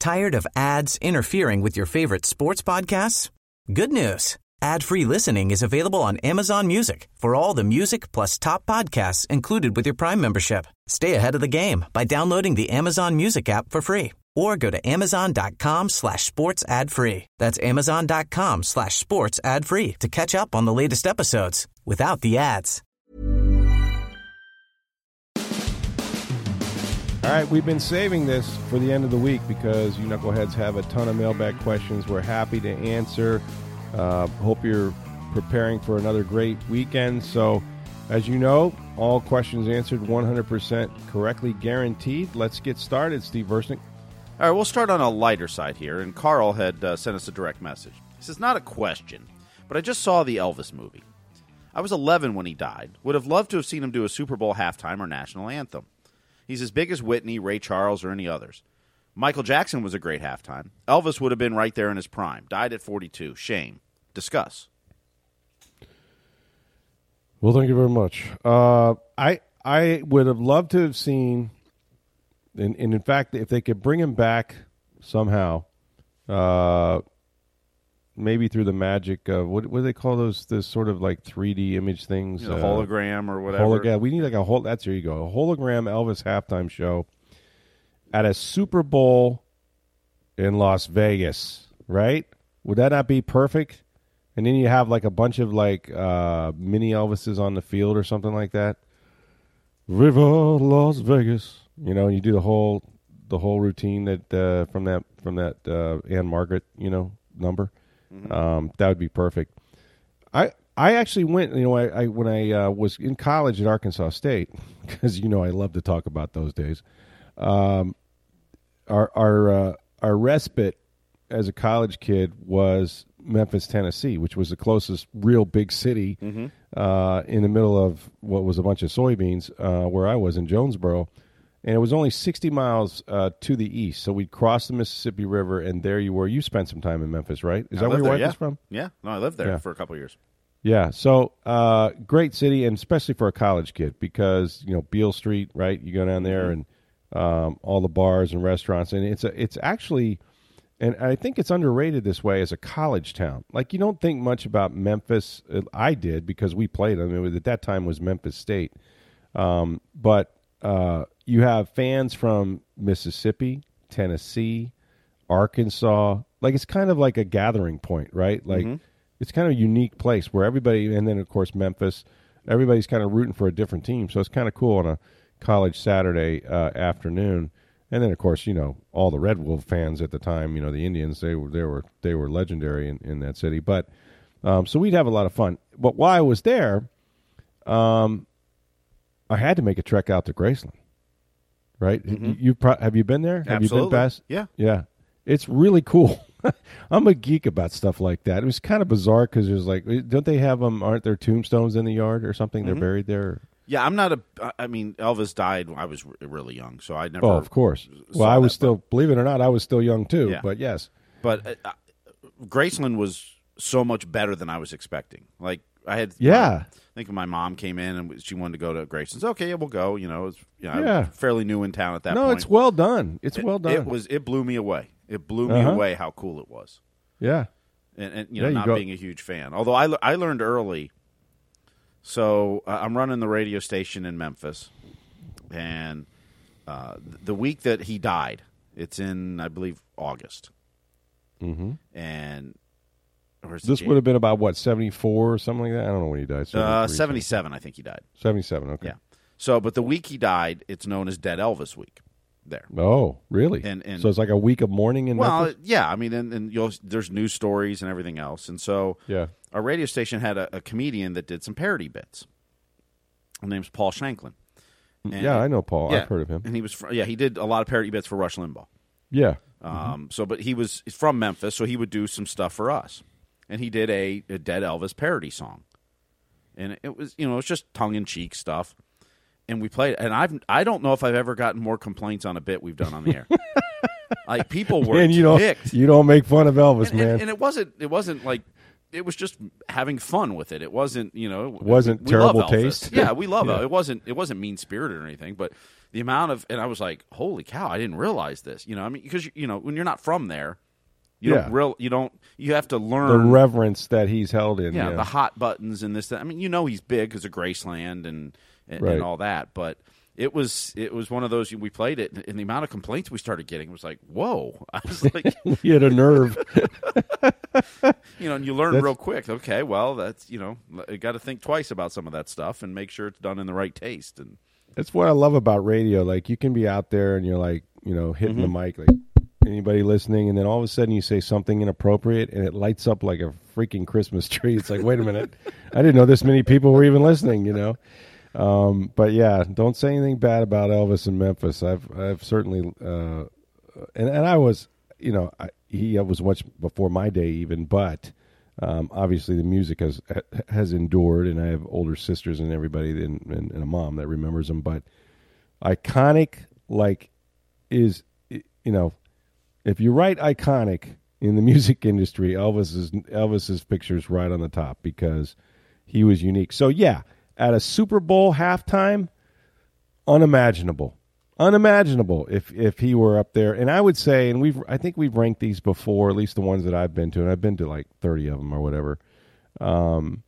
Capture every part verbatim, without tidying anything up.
Tired of ads interfering with your favorite sports podcasts? Good news. Ad-free listening is available on Amazon Music for all the music plus top podcasts included with your Prime membership. Stay ahead of the game by downloading the Amazon Music app for free or go to amazon.com slash sports ad free. That's amazon.com slash sports ad free to catch up on the latest episodes without the ads. All right, we've been saving this for the end of the week because you knuckleheads have a ton of mailbag questions. We're happy to answer. Uh, hope you're preparing for another great weekend. So, as you know, all questions answered one hundred percent correctly guaranteed. Let's get started, Steve Versnick. All right, we'll start on a lighter side here, and Carl had uh, sent us a direct message. He says, not a question, but I just saw the Elvis movie. I was eleven when he died. Would have loved to have seen him do a Super Bowl halftime or national anthem. He's as big as Whitney, Ray Charles, or any others. Michael Jackson was a great halftime. Elvis would have been right there in his prime. Died at forty-two. Shame. Discuss. Well, thank you very much. Uh, I I would have loved to have seen, and, and in fact, if they could bring him back somehow, uh, maybe through the magic of, what, what do they call those, this sort of like three D image things? You know, uh, hologram or whatever. Hologram. We need like a whole, that's, there you go, a hologram Elvis halftime show at a Super Bowl in Las Vegas, right? Would that not be perfect? And then you have like a bunch of like uh, mini Elvises on the field or something like that. River Las Vegas, you know, and you do the whole the whole routine that uh, from that from that uh, Anne Margaret, you know, number. Mm-hmm. Um, that would be perfect. I I actually went, you know, I, I when I uh, was in college at Arkansas State, because you know I love to talk about those days. Um, our our uh, our respite as a college kid was Memphis, Tennessee, which was the closest real big city mm-hmm. uh, in the middle of what was a bunch of soybeans, uh, where I was in Jonesboro. And it was only sixty miles uh, to the east. So we'd cross the Mississippi River, and there you were. You spent some time in Memphis, right? Is I that where your there, wife yeah. is from? Yeah. No, I lived there yeah. for a couple of years. Yeah. So uh, great city, and especially for a college kid because, you know, Beale Street, right? You go down there mm-hmm. and um, all the bars and restaurants. And it's a, it's actually... And I think it's underrated this way as a college town. Like, you don't think much about Memphis. I did because we played them. It was, at that time was Memphis State. Um, but uh, you have fans from Mississippi, Tennessee, Arkansas. Like, it's kind of like a gathering point, right? Like, mm-hmm. it's kind of a unique place where everybody, and then, of course, Memphis, everybody's kind of rooting for a different team. So it's kind of cool on a college Saturday uh, afternoon. And then, of course, you know, all the Red Wolf fans at the time, you know, the Indians, they were they were they were legendary in, in that city. But um, so we'd have a lot of fun. But while I was there, um, I had to make a trek out to Graceland. Right? Mm-hmm. You, you pro- have you been there? Have Absolutely. you been past? Yeah, yeah. It's really cool. I'm a geek about stuff like that. It was kind of bizarre because there's like, don't they have them? Aren't there tombstones in the yard or something? Mm-hmm. They're buried there. Yeah, I'm not a. I mean, Elvis died when I was really young, so I never. Oh, of course. Well, I was that, still, but, believe it or not, I was still young too. Yeah. But yes, but uh, Graceland was so much better than I was expecting. Like I had, yeah. I think my mom came in and she wanted to go to Graceland's. Okay, yeah, we'll go. You know, it was, you know, yeah. I was fairly new in town at that no, point. No, it's well done. It's it, well done. It was. It blew me away. It blew me uh-huh. away how cool it was. Yeah, and, and you know, yeah, you not go. being a huge fan. Although I, I learned early. So uh, I'm running the radio station in Memphis, and uh, the week that he died, it's in, I believe, August. Mm-hmm. And this would have been about, what, seventy-four or something like that? I don't know when he died. Uh, seventy-seven, I think he died. seventy-seven, okay. Yeah. So, but the week he died, it's known as Dead Elvis Week there. Oh, really? And, and so it's like a week of mourning in well, Memphis? yeah. I mean, and, and you'll, there's news stories and everything else. And so yeah. our radio station had a, a comedian that did some parody bits. His name's Paul Shanklin. And, yeah, I know Paul. Yeah, I've heard of him. And he was, fr- yeah, he did a lot of parody bits for Rush Limbaugh. Yeah. Um, mm-hmm. So, but he was from Memphis, so he would do some stuff for us. And he did a, a Dead Elvis parody song. And it was, you know, it was just tongue-in-cheek stuff. And we played, and I've I don't know if I've ever gotten more complaints on a bit we've done on the air. Like people were and you ticked. Don't, you don't make fun of Elvis, and, man. And, and it wasn't it wasn't like it was just having fun with it. It wasn't you know it wasn't we, terrible we love taste. Yeah, we love yeah. it. It wasn't it wasn't mean spirited or anything. But the amount of, and I was like, holy cow, I didn't realize this. You know, I mean, because, you know, when you're not from there, you Yeah. don't real, you don't, you have to learn. The reverence that he's held in. Yeah, Yeah, the hot buttons and this, that. I mean, you know he's big because of Graceland and, and, Right. and all that, but it was it was one of those, we played it, and the amount of complaints we started getting was like, whoa. I was like, he had a nerve. you know, and you learn That's- real quick. Okay, well, that's, you know, you got to think twice about some of that stuff and make sure it's done in the right taste. And That's what I love about radio. Like, you can be out there and you're like, you know, hitting Mm-hmm. the mic, like anybody listening, and then all of a sudden you say something inappropriate and it lights up like a freaking Christmas tree. It's like, wait a minute, I didn't know this many people were even listening, you know? Um, but yeah, don't say anything bad about Elvis in Memphis. I've, I've certainly, uh, and, and I was, you know, I, he was much before my day even, but, um, obviously the music has, has endured, and I have older sisters and everybody and, and, and a mom that remembers him, but iconic, like, is, you know, if you write iconic in the music industry, Elvis's, Elvis's picture's right on the top because he was unique. So yeah, at a Super Bowl halftime, unimaginable, unimaginable if if he were up there. And I would say, and we've I think we've ranked these before, at least the ones that I've been to, and I've been to like thirty of them or whatever. Um,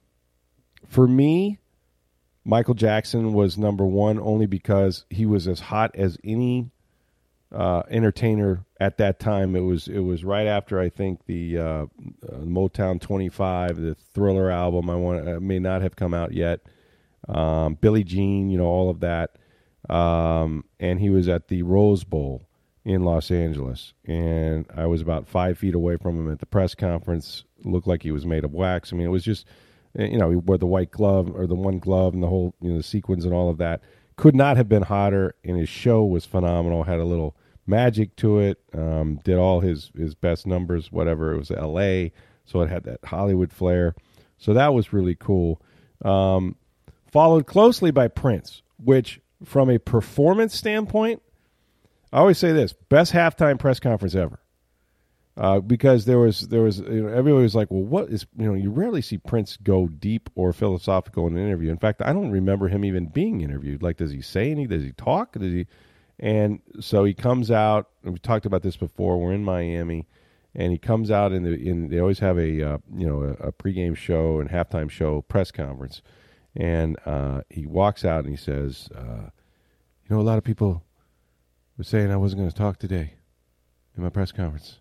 for me, Michael Jackson was number one only because he was as hot as any uh, entertainer at that time. It was it was right after, I think, the uh, uh, Motown twenty-five, the Thriller album. I want uh, may not have come out yet. Um, Billie Jean, you know, all of that. Um, and he was at the Rose Bowl in Los Angeles, and I was about five feet away from him at the press conference. Looked like he was made of wax. I mean, it was just, you know, he wore the white glove or the one glove and the whole, you know, the sequins and all of that. Could not have been hotter, and his show was phenomenal. Had a little magic to it. Um, did all his, his best numbers, whatever. It was L A, so it had that Hollywood flair. So that was really cool. Um, followed closely by Prince, which, from a performance standpoint, I always say this: best halftime press conference ever. Uh, because there was there was you know, everybody was like, well, what is, you know, you rarely see Prince go deep or philosophical in an interview. In fact, I don't remember him even being interviewed. Like, does he say anything? Does he talk? Does he? And so he comes out, and we talked about this before. We're in Miami, and he comes out in the in. They always have a uh, you know a, a pregame show and halftime show press conference, and uh, he walks out and he says, uh, you know, a lot of people were saying I wasn't going to talk today in my press conference.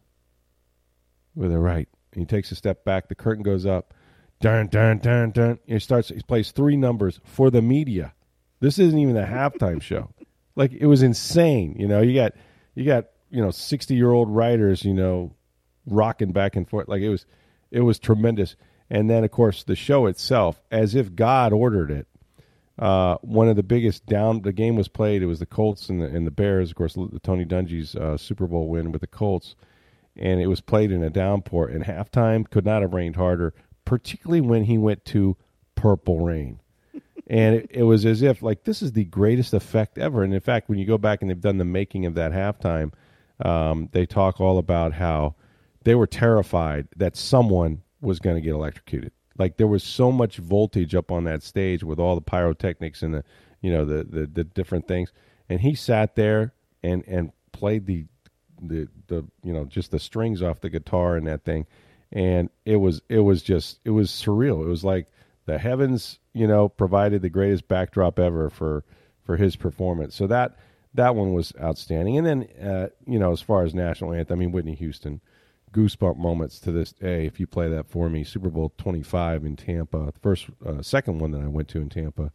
Well, they're right. And he takes a step back. The curtain goes up. Dun, dun, dun, dun. He starts. He plays three numbers for the media. This isn't even a halftime show. Like, it was insane. You know, you got, you got, you know, sixty-year-old writers, you know, rocking back and forth. Like, it was, it was tremendous. And then, of course, the show itself, as if God ordered it. Uh, one of the biggest down. The game was played. It was the Colts and the and the Bears. Of course, Tony Dungy's uh, Super Bowl win with the Colts. And it was played in a downpour, and halftime could not have rained harder, particularly when he went to Purple Rain. And it, it was as if, like, this is the greatest effect ever. And, in fact, when you go back and they've done the making of that halftime, um, they talk all about how they were terrified that someone was going to get electrocuted. Like, there was so much voltage up on that stage with all the pyrotechnics and the, you know, the, the, the different things. And he sat there and, and played the the the you know just the strings off the guitar and that thing, and it was it was just it was surreal. It was like the heavens, you know, provided the greatest backdrop ever for for his performance. So that that one was outstanding. And then uh, you know, as far as national anthem, I mean, Whitney Houston, goosebump moments to this day. If you play that for me, Super Bowl twenty-five in Tampa, the first uh, second one that I went to in Tampa.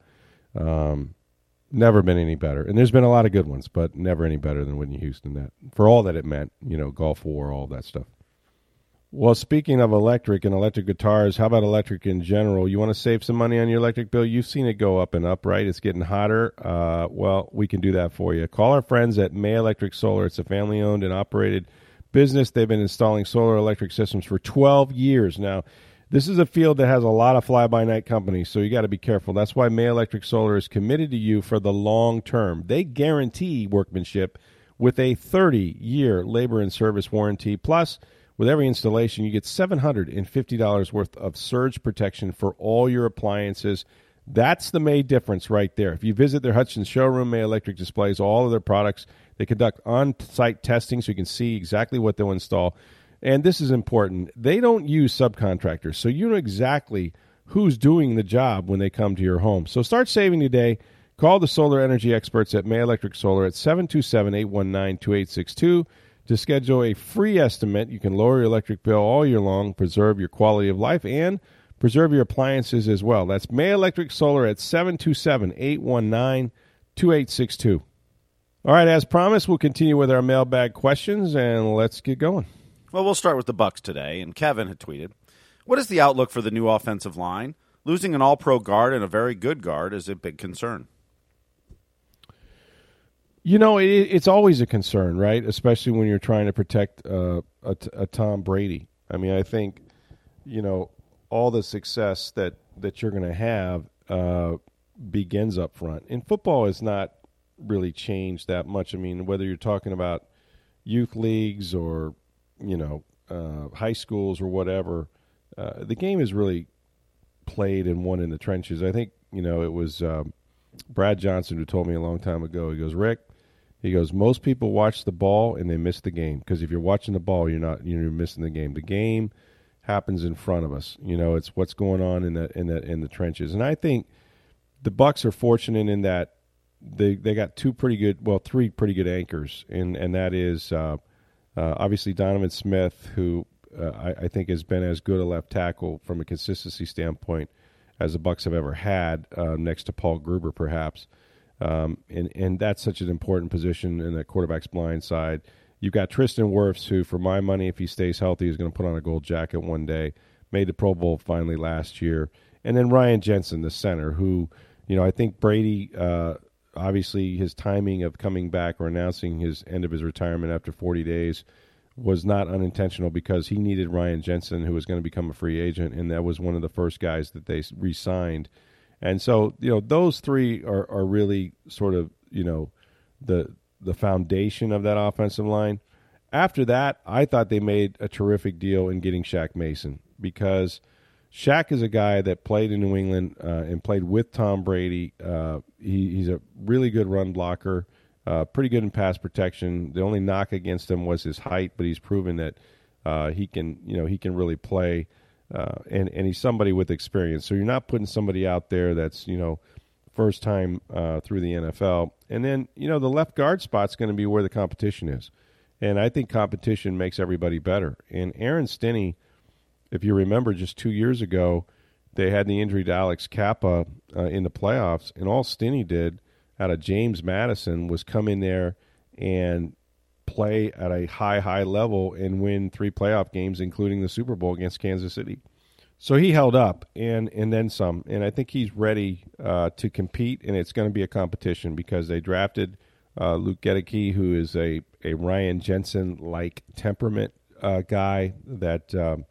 Um, Never been any better. And there's been a lot of good ones, but never any better than Whitney Houston, that for all that it meant, you know, Gulf War, all that stuff. Well, speaking of electric and electric guitars, how about electric in general? You want to save some money on your electric bill? You've seen it go up and up, right? It's getting hotter. Uh, well, we can do that for you. Call our friends at May Electric Solar. It's a family-owned and operated business. They've been installing solar electric systems for twelve years now. This is a field that has a lot of fly-by-night companies, so you got to be careful. That's why May Electric Solar is committed to you for the long term. They guarantee workmanship with a thirty-year labor and service warranty. Plus, with every installation, you get seven hundred fifty dollars worth of surge protection for all your appliances. That's the May difference right there. If you visit their Hutchins showroom, May Electric displays all of their products. They conduct on-site testing so you can see exactly what they'll install. And this is important. They don't use subcontractors, so you know exactly who's doing the job when they come to your home. So start saving today. Call the solar energy experts at May Electric Solar at seven two seven, eight one nine, two eight six two to schedule a free estimate. You can lower your electric bill all year long, preserve your quality of life, and preserve your appliances as well. That's May Electric Solar at seven two seven, eight one nine, two eight six two. All right, as promised, we'll continue with our mailbag questions, and let's get going. Well, we'll start with the Bucs today, and Kevin had tweeted, what is the outlook for the new offensive line? Losing an all-pro guard and a very good guard is a big concern. You know, it, it's always a concern, right? Especially when you're trying to protect uh, a, a Tom Brady. I mean, I think, you know, all the success that, that you're going to have uh, begins up front. And football has not really changed that much. I mean, whether you're talking about youth leagues or, you know, uh, high schools or whatever, uh, the game is really played and won in the trenches. I think, you know, it was um, Brad Johnson who told me a long time ago, he goes, Rick, he goes, most people watch the ball and they miss the game, because if you're watching the ball, you're not you're missing the game. The game happens in front of us. You know, it's what's going on in the in the in the trenches. And I think the Bucs are fortunate in that they they got two pretty good, well, three pretty good anchors, and and that is uh, uh, obviously Donovan Smith, who uh, I, I think has been as good a left tackle from a consistency standpoint as the Bucs have ever had, uh, next to Paul Gruber, perhaps. Um, and, and that's such an important position in the quarterback's blind side. You've got Tristan Wirfs, who, for my money, if he stays healthy, is going to put on a gold jacket one day. Made the Pro Bowl finally last year. And then Ryan Jensen, the center, who, you know, I think Brady, uh, obviously his timing of coming back or announcing his end of his retirement after forty days was not unintentional, because he needed Ryan Jensen, who was going to become a free agent, and that was one of the first guys that they re-signed. And so, you know, those three are, are really sort of, you know, the the foundation of that offensive line. After that, I thought they made a terrific deal in getting Shaq Mason, because Shaq is a guy that played in New England uh, and played with Tom Brady. Uh, he, he's a really good run blocker, uh, pretty good in pass protection. The only knock against him was his height, but he's proven that uh, he can, you know, he can really play. Uh, and, and he's somebody with experience. So you're not putting somebody out there that's, you know, first time uh, through the N F L. And then, you know, the left guard spot's going to be where the competition is. And I think competition makes everybody better. And Aaron Stinney, if you remember just two years ago, they had the injury to Alex Kappa uh, in the playoffs. And all Stinney did out of James Madison was come in there and play at a high, high level and win three playoff games, including the Super Bowl against Kansas City. So he held up and, and then some. And I think he's ready uh, to compete, and it's going to be a competition, because they drafted uh, Luke Gedeke, who is a, a Ryan Jensen-like temperament uh, guy that, um,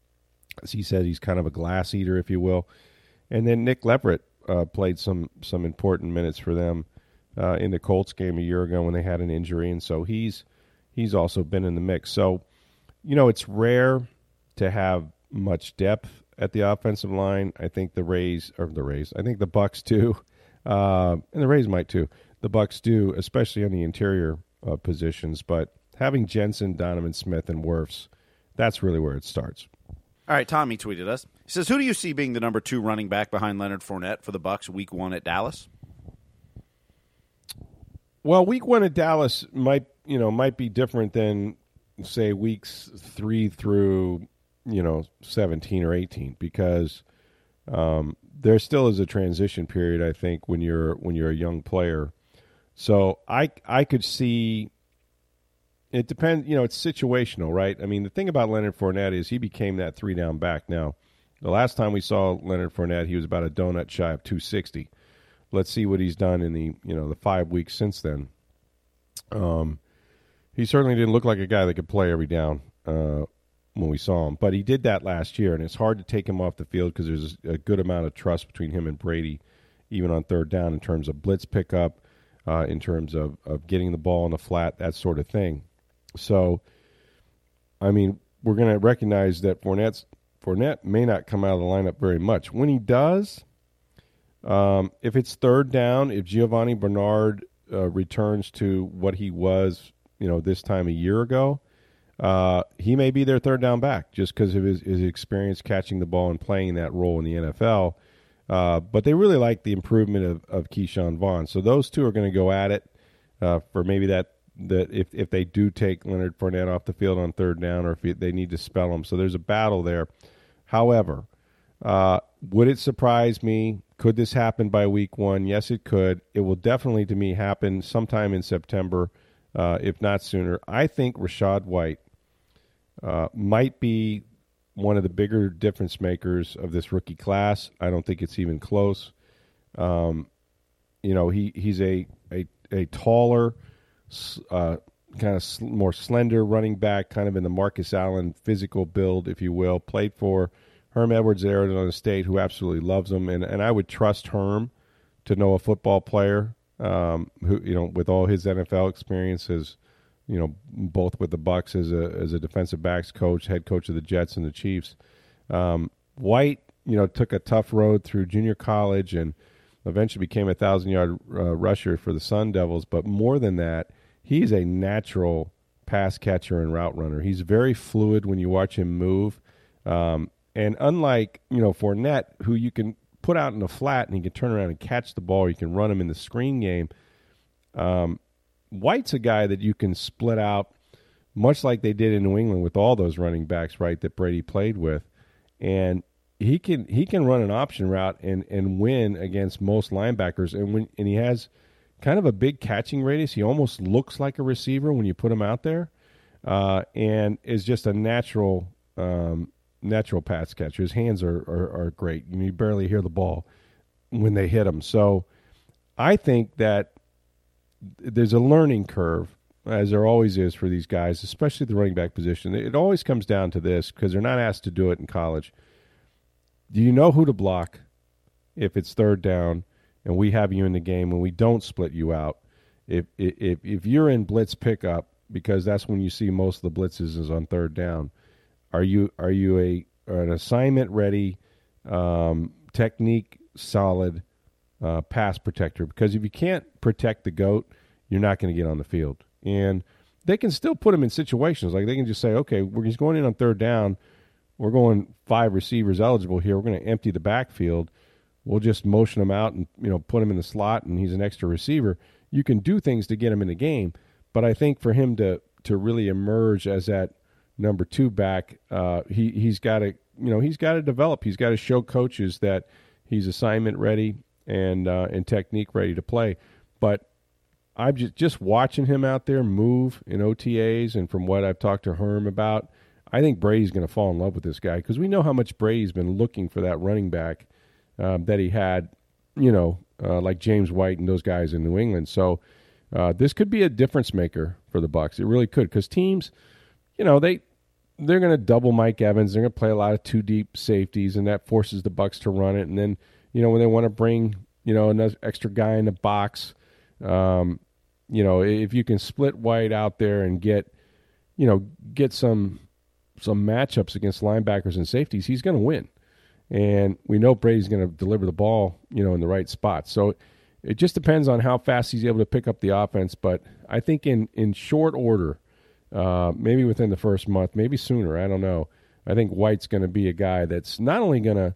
as he said, he's kind of a glass eater, if you will. And then Nick Leverett uh, played some, some important minutes for them uh, in the Colts game a year ago when they had an injury, and so he's He's also been in the mix. So, you know, it's rare to have much depth at the offensive line. I think the Rays, or the Rays, I think the Bucs do, uh, and the Rays might too. The Bucs do, especially on the interior uh, positions. But having Jensen, Donovan Smith, and Wirfs, that's really where it starts. All right, Tommy tweeted us. He says, who do you see being the number two running back behind Leonard Fournette for the Bucs week one at Dallas? Well, week one at Dallas might, you know, might be different than, say, weeks three through, you know, seventeen or eighteen, because um, there still is a transition period, I think, when you're when you're a young player. So I I could see. It depends, you know, it's situational, right? I mean, the thing about Leonard Fournette is he became that three down back. Now, the last time we saw Leonard Fournette, he was about a donut shy of two sixty. Let's see what he's done in the, you know, the five weeks since then. Um, he certainly didn't look like a guy that could play every down uh, when we saw him, but he did that last year, and it's hard to take him off the field because there's a good amount of trust between him and Brady, even on third down, in terms of blitz pickup, uh, in terms of, of getting the ball in the flat, that sort of thing. So, I mean, we're going to recognize that Fournette's, Fournette may not come out of the lineup very much. When he does, Um, if it's third down, if Giovanni Bernard uh, returns to what he was, you know, this time a year ago, uh, he may be their third down back just because of his, his experience catching the ball and playing that role in the N F L. Uh, but they really like the improvement of, of Keyshawn Vaughn. So those two are going to go at it uh, for maybe that, that if, if they do take Leonard Fournette off the field on third down or if they need to spell him. So there's a battle there. However, uh, would it surprise me? Could this happen by week one? Yes, it could. It will definitely, to me, happen sometime in September, uh, if not sooner. I think Rachaad White uh, might be one of the bigger difference makers of this rookie class. I don't think it's even close. Um, you know, he, he's a, a, a taller, uh, kind of sl- more slender running back, kind of in the Marcus Allen physical build, if you will. Played for Herm Edwards at Arizona State, who absolutely loves him. And, and I would trust Herm to know a football player um, who, you know, with all his N F L experiences, you know, both with the Bucs as a as a defensive backs coach, head coach of the Jets and the Chiefs. Um, White, you know, took a tough road through junior college and eventually became a thousand-yard uh, rusher for the Sun Devils. But more than that, he's a natural pass catcher and route runner. He's very fluid when you watch him move. Um, and unlike, you know, Fournette, who you can put out in the flat and he can turn around and catch the ball, you can run him in the screen game, um, White's a guy that you can split out, much like they did in New England with all those running backs, right, that Brady played with. And he can he can run an option route and, and win against most linebackers. And when and he has kind of a big catching radius. He almost looks like a receiver when you put him out there, uh, and is just a natural um, natural pass catcher. His hands are, are, are great. You, know, you barely hear the ball when they hit him. So I think that there's a learning curve, as there always is for these guys, especially the running back position. It always comes down to this because they're not asked to do it in college. Do you know who to block if it's third down and we have you in the game and we don't split you out? If if if you're in blitz pickup, because that's when you see most of the blitzes is on third down, are you are you a an assignment ready, um, technique solid uh, pass protector? Because if you can't protect the GOAT, you're not going to get on the field. And they can still put him in situations like they can just say, okay, we're just going in on third down. We're going five receivers eligible here. We're going to empty the backfield. We'll just motion him out and, you know, put him in the slot, and he's an extra receiver. You can do things to get him in the game, but I think for him to to really emerge as that number two back, uh, he he's got to you know he's got to develop. He's got to show coaches that he's assignment ready and uh, and technique ready to play. But I'm just just watching him out there move in O T As, and from what I've talked to Herm about, I think Brady's going to fall in love with this guy because we know how much Brady's been looking for that running back um, that he had, you know, uh, like James White and those guys in New England. So uh, this could be a difference maker for the Bucs. It really could, because teams, you know, they they're going to double Mike Evans. They're going to play a lot of two deep safeties, and that forces the Bucs to run it. And then, you know, when they want to bring, you know, another extra guy in the box, um, you know, if you can split White out there and get, you know, get some. some matchups against linebackers and safeties, he's going to win. And we know Brady's going to deliver the ball, you know, in the right spot. So it just depends on how fast he's able to pick up the offense. But I think in, in short order, uh, maybe within the first month, maybe sooner, I don't know, I think White's going to be a guy that's not only going to,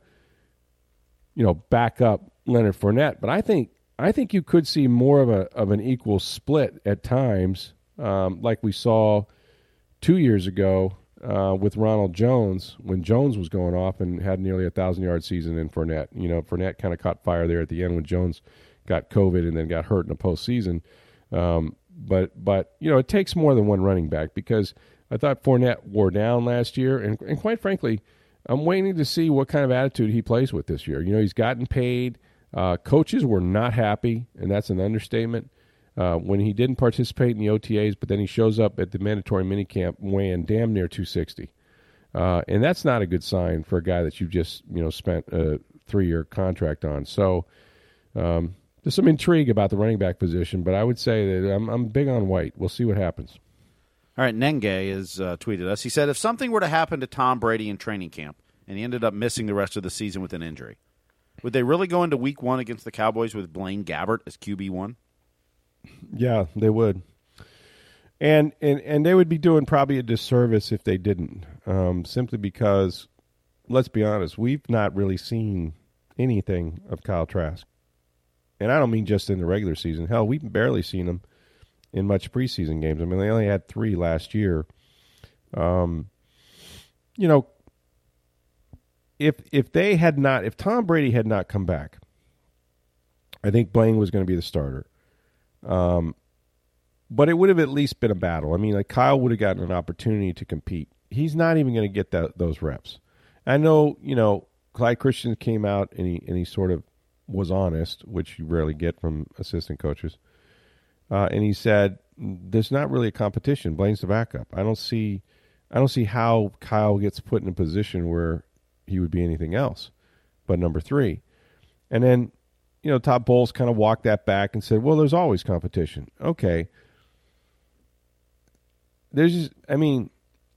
you know, back up Leonard Fournette, but I think I think you could see more of a of an equal split at times, um, like we saw two years ago, Uh, with Ronald Jones, when Jones was going off and had nearly a thousand-yard season in Fournette. You know, Fournette kind of caught fire there at the end when Jones got COVID and then got hurt in the postseason. Um, but, but you know, it takes more than one running back, because I thought Fournette wore down last year, and, and quite frankly, I'm waiting to see what kind of attitude he plays with this year. You know, he's gotten paid. Uh, coaches were not happy, and that's an understatement. Uh, when he didn't participate in the O T As, but then he shows up at the mandatory minicamp weighing damn near two sixty. Uh, and that's not a good sign for a guy that you just, you know, spent a three-year contract on. So um, there's some intrigue about the running back position, but I would say that I'm, I'm big on White. We'll see what happens. All right, Nenge has uh, tweeted us. He said, if something were to happen to Tom Brady in training camp and he ended up missing the rest of the season with an injury, Would they really go into week one against the Cowboys with Blaine Gabbert as Q B one? Yeah, they would. And, and and they would be doing probably a disservice if they didn't, um, simply because, let's be honest, we've not really seen anything of Kyle Trask. And I don't mean just in the regular season. Hell, we've barely seen him in much preseason games. I mean, they only had three last year. Um, you know, if if they had not, if Tom Brady had not come back, I think Blaine was going to be the starter. Um But it would have at least been a battle. I mean, like Kyle would have gotten an opportunity to compete. He's not even going to get that, those reps. I know, you know, Clyde Christian came out and he and he sort of was honest, which you rarely get from assistant coaches. Uh, and he said, "There's not really a competition. Blaine's the backup. I don't see, I don't see how Kyle gets put in a position where he would be anything else but number three." And then, you know, Todd Bowles kind of walked that back and said, "Well, there's always competition." Okay. There's just, I mean,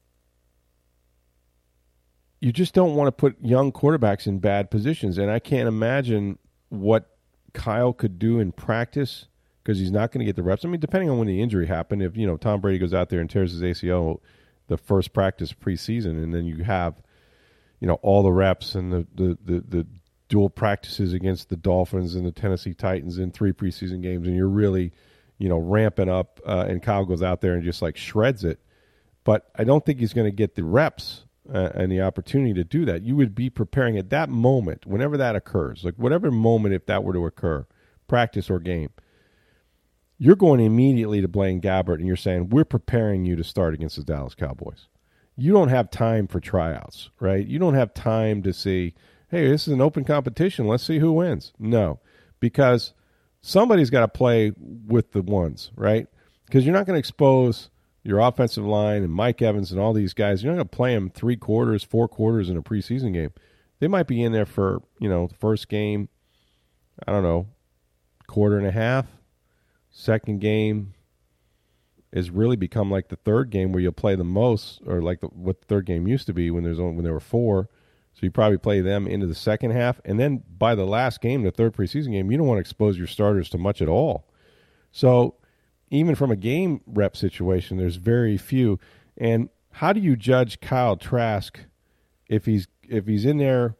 you just don't want to put young quarterbacks in bad positions. And I can't imagine what Kyle could do in practice because he's not going to get the reps. I mean, depending on when the injury happened, if, you know, Tom Brady goes out there and tears his A C L the first practice preseason, and then you have, you know, all the reps and the, the, the, the dual practices against the Dolphins and the Tennessee Titans in three preseason games, and you're really – you know, ramping up, uh, and Kyle goes out there and just, like, shreds it. But I don't think he's going to get the reps uh, and the opportunity to do that. You would be preparing at that moment, whenever that occurs, like whatever moment if that were to occur, practice or game, you're going immediately to Blaine Gabbert and you're saying, we're preparing you to start against the Dallas Cowboys. You don't have time for tryouts, right? You don't have time to see, hey, this is an open competition. Let's see who wins. No, because somebody's got to play with the ones, right? Because you're not going to expose your offensive line and Mike Evans and all these guys. You're not going to play them three quarters, four quarters in a preseason game. They might be in there for, you know, the first game, I don't know, quarter and a half. Second game has really become like the third game where you'll play the most, or like the, what the third game used to be when there's only, when there were four. So you probably play them into the second half. And then by the last game, the third preseason game, you don't want to expose your starters to much at all. So even from a game rep situation, there's very few. And how do you judge Kyle Trask if he's if he's in there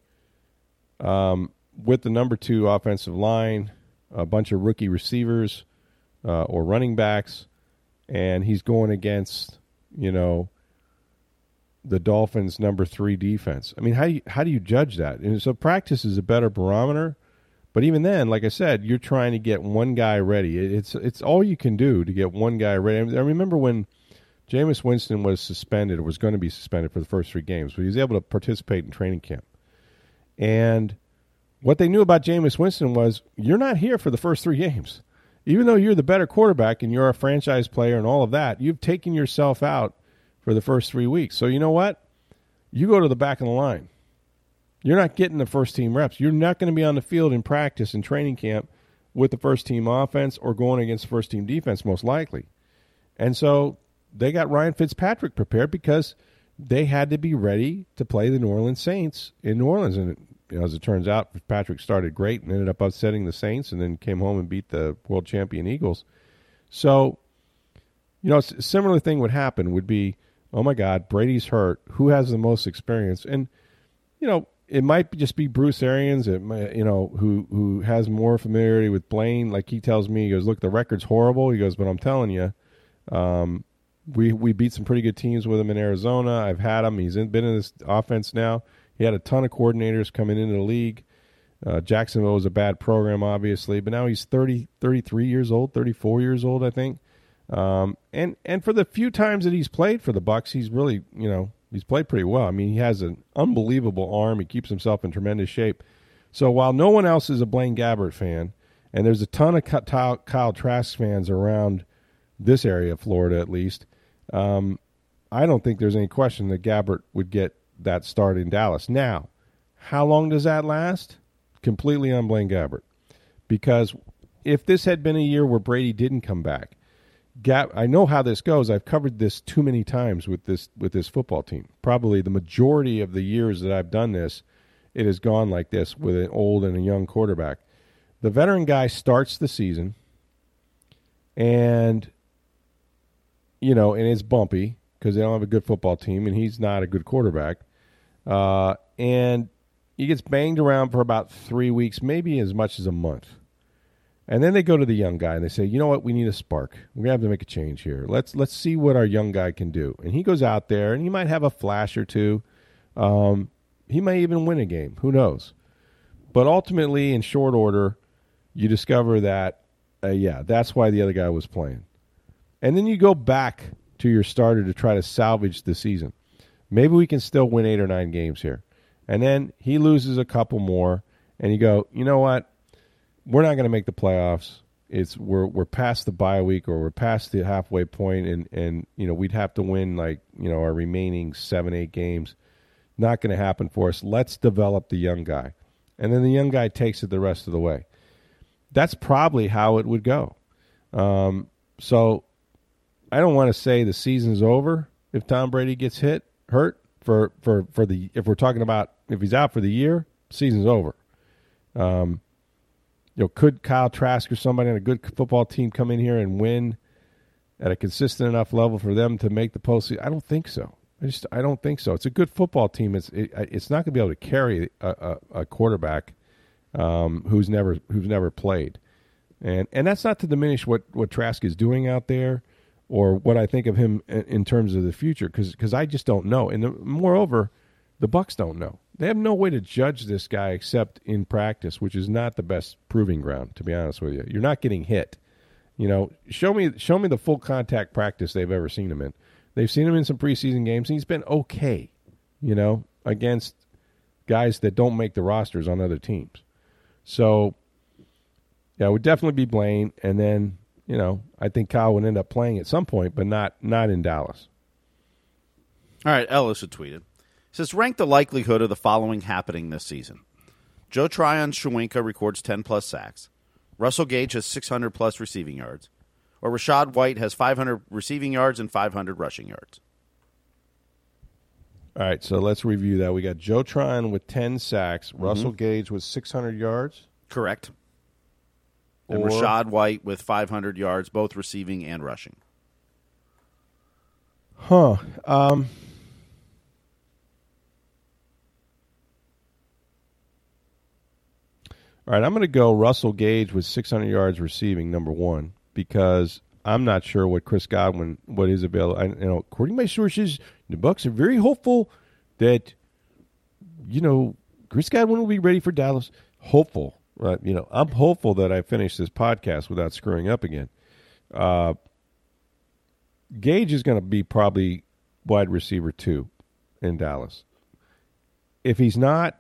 um, with the number two offensive line, a bunch of rookie receivers uh, or running backs, and he's going against, you know, the Dolphins' number three defense? I mean, how do you, how do you judge that? And so practice is a better barometer, but even then, like I said, you're trying to get one guy ready. It's it's all you can do to get one guy ready. I remember when Jameis Winston was suspended, or was going to be suspended for the first three games, but he was able to participate in training camp. And what they knew about Jameis Winston was, you're not here for the first three games. Even though you're the better quarterback and you're a franchise player and all of that, you've taken yourself out for the first three weeks. So you know what? You go to the back of the line. You're not getting the first team reps. You're not going to be on the field in practice and training camp with the first team offense or going against first team defense, most likely. And so they got Ryan Fitzpatrick prepared because they had to be ready to play the New Orleans Saints in New Orleans. And you know, as it turns out, Fitzpatrick started great and ended up upsetting the Saints and then came home and beat the world champion Eagles. So, you know, a similar thing would happen would be, oh, my God, Brady's hurt. Who has the most experience? And, you know, it might just be Bruce Arians, it might, you know, who who has more familiarity with Blaine. Like he tells me, he goes, look, the record's horrible. He goes, but I'm telling you, um, we we beat some pretty good teams with him in Arizona. I've had him. He's in, been in this offense now. He had a ton of coordinators coming into the league. Uh, Jacksonville was a bad program, obviously, but now he's thirty, thirty-three years old, thirty-four years old, I think. Um, and, and for the few times that he's played for the Bucs, he's really, you know, he's played pretty well. I mean, he has an unbelievable arm. He keeps himself in tremendous shape. So while no one else is a Blaine Gabbert fan, and there's a ton of Kyle, Kyle Trask fans around this area of Florida at least, um, I don't think there's any question that Gabbert would get that start in Dallas. Now, how long does that last? Completely on Blaine Gabbert. Because if this had been a year where Brady didn't come back, Gab, I know how this goes. I've covered this too many times with this with this football team. Probably the majority of the years that I've done this, it has gone like this with an old and a young quarterback. The veteran guy starts the season, and, you know, and it's bumpy because they don't have a good football team, and he's not a good quarterback. Uh, and he gets banged around for about three weeks, maybe as much as a month. And then they go to the young guy, and they say, you know what, we need a spark. We're going to have to make a change here. Let's let's see what our young guy can do. And he goes out there, and he might have a flash or two. Um, he may even win a game. Who knows? But ultimately, in short order, you discover that, uh, yeah, that's why the other guy was playing. And then you go back to your starter to try to salvage the season. Maybe we can still win eight or nine games here. And then he loses a couple more, and you go, you know what? We're not going to make the playoffs. It's we're we're past the bye week, or we're past the halfway point, and and you know we'd have to win like you know our remaining seven eight games. Not going to happen for us. Let's develop the young guy, and then the young guy takes it the rest of the way. That's probably how it would go. Um, so I don't want to say the season's over if Tom Brady gets hit hurt for for for the if we're talking about if he's out for the year, season's over. Um. You know, could Kyle Trask or somebody on a good football team come in here and win at a consistent enough level for them to make the postseason? I don't think so. I just I don't think so. It's a good football team. It's it, it's not going to be able to carry a, a, a quarterback um, who's never who's never played, and and that's not to diminish what, what Trask is doing out there or what I think of him in, in terms of the future, because because I just don't know. And the, moreover, the Bucs don't know. They have no way to judge this guy except in practice, which is not the best proving ground, to be honest with you. You're not getting hit. You know, show me show me the full contact practice they've ever seen him in. They've seen him in some preseason games, and he's been okay, you know, against guys that don't make the rosters on other teams. So, yeah, it would definitely be Blaine, and then, you know, I think Kyle would end up playing at some point, but not not in Dallas. All right, Ellis had tweeted. It says, rank the likelihood of the following happening this season. Joe Tryon-Shoyinka records ten-plus sacks. Russell Gage has six hundred plus receiving yards. Or Rachaad White has five hundred receiving yards and five hundred rushing yards. All right, so let's review that. We got Joe Tryon with ten sacks. Mm-hmm. Russell Gage with six hundred yards. Correct. And or... Rachaad White with five hundred yards, both receiving and rushing. Huh. Um... All right, I'm going to go Russell Gage with six hundred yards receiving, number one, because I'm not sure what Chris Godwin, what is available. I, you know, according to my sources, the Bucs are very hopeful that, you know, Chris Godwin will be ready for Dallas. Hopeful, right? You know, I'm hopeful that I finish this podcast without screwing up again. Uh, Gage is going to be probably wide receiver two in Dallas. If he's not,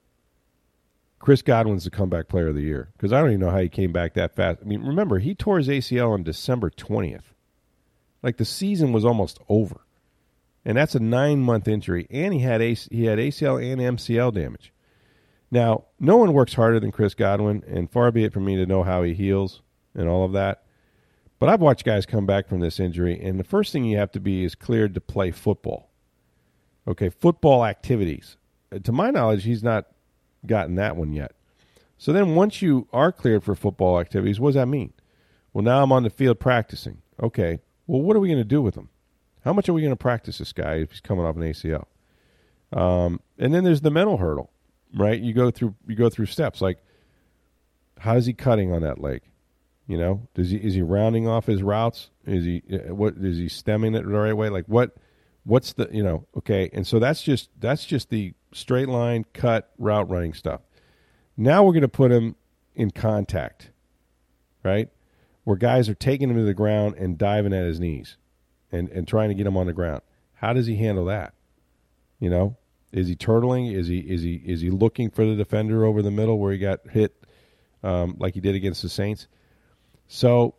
Chris Godwin's the comeback player of the year, because I don't even know how he came back that fast. I mean, remember, he tore his A C L on December twentieth. Like, the season was almost over. And that's a nine-month injury, and he had A C, he had A C L and M C L damage. Now, no one works harder than Chris Godwin, and far be it from me to know how he heals and all of that. But I've watched guys come back from this injury, and the first thing you have to be is cleared to play football. Okay, football activities. To my knowledge, he's not gotten that one yet. So then once you are cleared for football activities, what does that mean? Well, now I'm on the field practicing. Okay, well, what are we going to do with him? How much are we going to practice this guy if he's coming off an A C L? Um, and then there's the mental hurdle, right? You go through you go through steps like, how is he cutting on that leg? You know, does he is he rounding off his routes? Is he what is he stemming it the right way? Like what what's the you know okay? And so that's just that's just the straight line, cut, route running stuff. Now we're going to put him in contact, right? Where guys are taking him to the ground and diving at his knees and, and trying to get him on the ground. How does he handle that? You know, is he turtling? Is he is he is he looking for the defender over the middle where he got hit um, like he did against the Saints? So,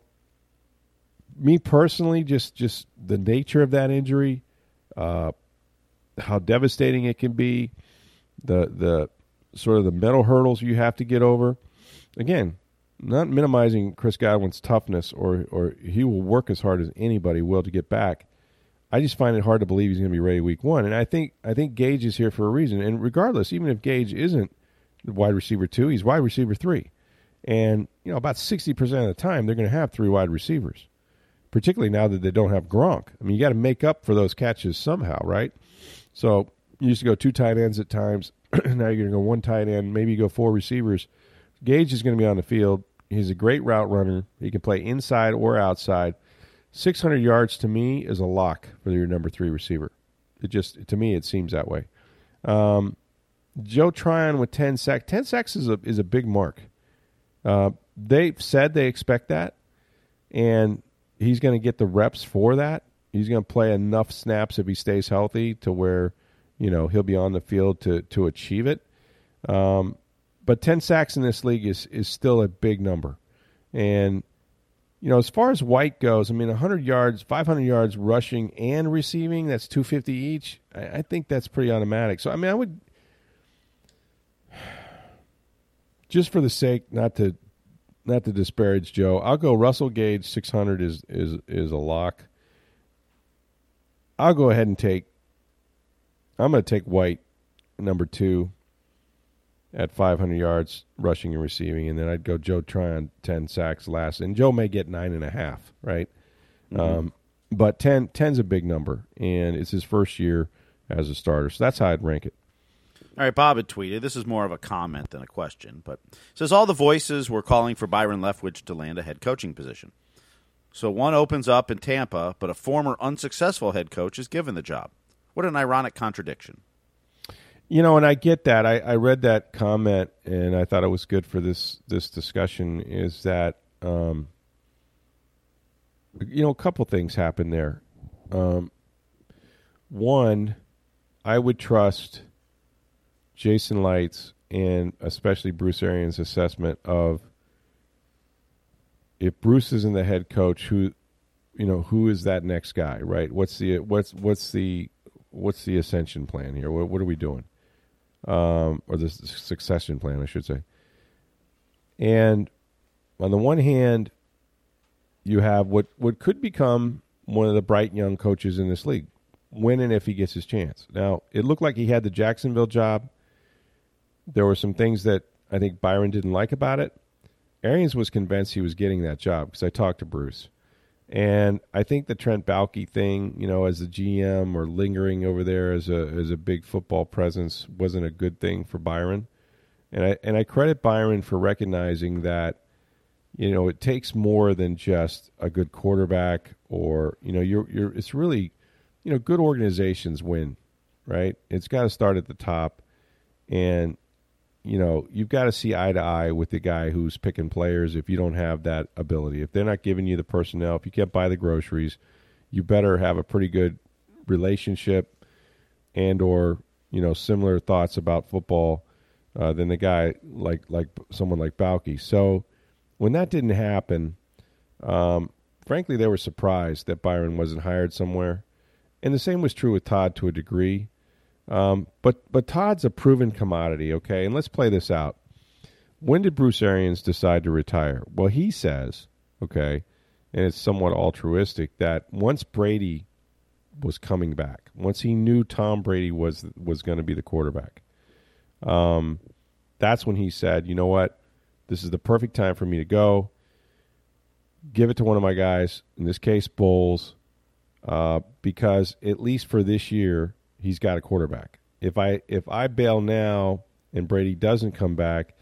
me personally, just just the nature of that injury, uh, how devastating it can be, the the sort of the mental hurdles you have to get over. Again, not minimizing Chris Godwin's toughness, or or he will work as hard as anybody will to get back. I just find it hard to believe he's going to be ready week one. And I think I think Gage is here for a reason. And regardless, even if Gage isn't wide receiver two, he's wide receiver three. And, you know, about sixty percent of the time, they're going to have three wide receivers, particularly now that they don't have Gronk. I mean, you got to make up for those catches somehow, right? So you used to go two tight ends at times. Now you're going to go one tight end. Maybe you go four receivers. Gage is going to be on the field. He's a great route runner. He can play inside or outside. six hundred yards to me is a lock for your number three receiver. It just, to me, it seems that way. Um, Joe Tryon with ten sacks. ten sacks is a is a big mark. Uh, they've said they expect that, and he's going to get the reps for that. He's going to play enough snaps if he stays healthy to where, you know, he'll be on the field to to achieve it. Um, but ten sacks in this league is is still a big number. And, you know, as far as White goes, I mean, one hundred yards, five hundred yards rushing and receiving, that's two hundred fifty each. I, I think that's pretty automatic. So, I mean, I would, just for the sake, not to not to disparage Joe, I'll go Russell Gage, six hundred is is is a lock. I'll go ahead and take, I'm going to take White, number two, at five hundred yards rushing and receiving, and then I'd go Joe Tryon, ten sacks last. And Joe may get nine and a half, right? Mm-hmm. Um, but ten, ten's a big number, and it's his first year as a starter. So that's how I'd rank it. All right, Bob had tweeted. This is more of a comment than a question, but it says all the voices were calling for Byron Leftwich to land a head coaching position. So one opens up in Tampa, but a former unsuccessful head coach is given the job. What an ironic contradiction. You know, and I get that. I, I read that comment, and I thought it was good for this this discussion, is that, um, you know, a couple things happen there. Um, one, I would trust Jason Lights and especially Bruce Arians' assessment of, if Bruce isn't the head coach, who, you know, who is that next guy, right? What's the what's what's the what's the ascension plan here? What, what are we doing? Um, or the succession plan, I should say. And on the one hand, you have what, what could become one of the bright young coaches in this league, when and if he gets his chance. Now, it looked like he had the Jacksonville job. There were some things that I think Byron didn't like about it. Arians was convinced he was getting that job because I talked to Bruce. And I think the Trent Baalke thing, you know, as the G M or lingering over there as a as a big football presence wasn't a good thing for Byron. And I and I credit Byron for recognizing that, you know, it takes more than just a good quarterback or, you know, you're you're it's really, you know, good organizations win, right? It's got to start at the top. And, you know, you've got to see eye to eye with the guy who's picking players if you don't have that ability. If they're not giving you the personnel, if you can't buy the groceries, you better have a pretty good relationship and or, you know, similar thoughts about football uh, than the guy like like someone like Baalke. So when that didn't happen, um, frankly, they were surprised that Byron wasn't hired somewhere. And the same was true with Todd to a degree. Um, but but Todd's a proven commodity, okay? And let's play this out. When did Bruce Arians decide to retire? Well, he says, okay, and it's somewhat altruistic, that once Brady was coming back, once he knew Tom Brady was was going to be the quarterback, um, that's when he said, you know what, this is the perfect time for me to go. Give it to one of my guys, in this case, Bowles, uh, because at least for this year, he's got a quarterback. If I if I bail now and Brady doesn't come back,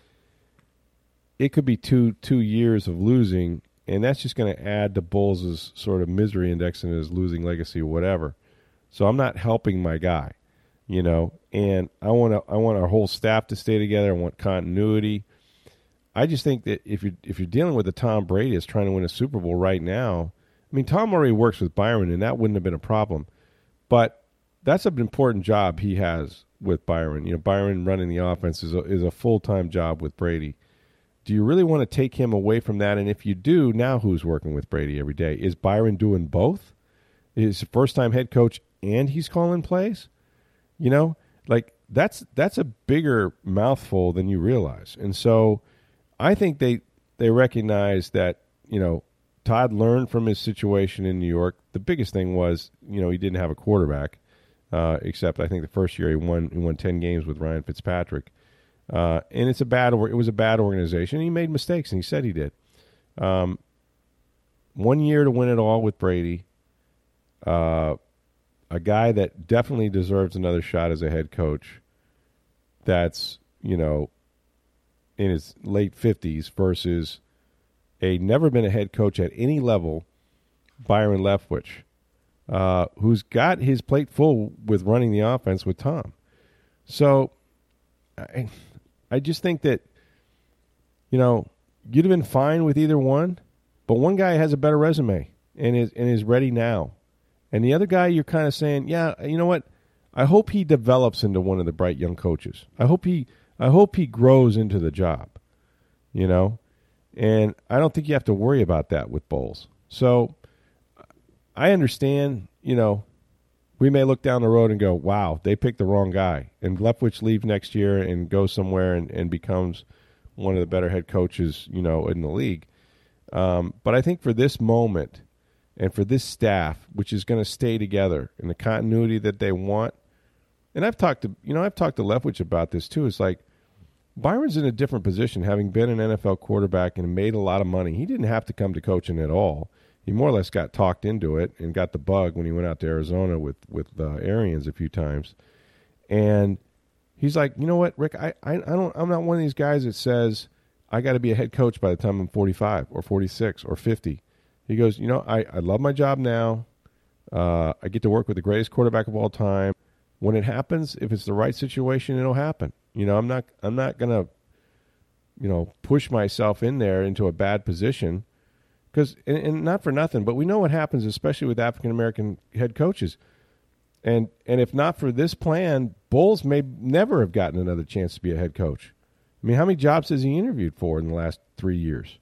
it could be two two years of losing, and that's just going to add to Bowles' sort of misery index and his losing legacy or whatever. So I'm not helping my guy, you know. And I want to I want our whole staff to stay together. I want continuity. I just think that if you're if you're dealing with a Tom Brady that's trying to win a Super Bowl right now, I mean, Tom already works with Byron, and that wouldn't have been a problem, but that's an important job he has with Byron. You know, Byron running the offense is a, is a full-time job with Brady. Do you really want to take him away from that? And if you do, now who's working with Brady every day? Is Byron doing both? Is he first-time head coach and he's calling plays? You know, like that's that's a bigger mouthful than you realize. And so I think they they recognize that, you know, Todd learned from his situation in New York. The biggest thing was, you know, he didn't have a quarterback, uh, except I think the first year he won he won ten games with Ryan Fitzpatrick. Uh, and it's a bad it was a bad organization. He made mistakes, and he said he did. Um, one year to win it all with Brady. Uh, a guy that definitely deserves another shot as a head coach. That's, you know, in his late fifties versus a never been a head coach at any level, Byron Leftwich, uh, who's got his plate full with running the offense with Tom. So I, I just think that, you know, you'd have been fine with either one, but one guy has a better resume and is, and is ready now. And the other guy, you're kind of saying, yeah, you know what? I hope he develops into one of the bright young coaches. I hope he I hope he grows into the job, you know? And I don't think you have to worry about that with Bowles. So I understand, you know, we may look down the road and go, wow, they picked the wrong guy. And Leftwich leaves next year and goes somewhere and, and becomes one of the better head coaches, you know, in the league. Um, but I think for this moment and for this staff, which is going to stay together in the continuity that they want, and I've talked to, you know, I've talked to Leftwich about this too. It's like, Byron's in a different position, having been an N F L quarterback and made a lot of money. He didn't have to come to coaching at all. He more or less got talked into it and got the bug when he went out to Arizona with with uh, Arians a few times. And he's like, you know what, Rick, I, I, I don't, I'm not one of these guys that says I got to be a head coach by the time I'm forty-five or forty-six or fifty. He goes, you know, I, I love my job now. Uh, I get to work with the greatest quarterback of all time. When it happens, if it's the right situation, it'll happen. You know, I'm not I'm not going to, you know, push myself in there into a bad position because, and, and not for nothing, but we know what happens, especially with African-American head coaches. And and if not for this plan, Bowles may never have gotten another chance to be a head coach. I mean, how many jobs has he interviewed for in the last three years?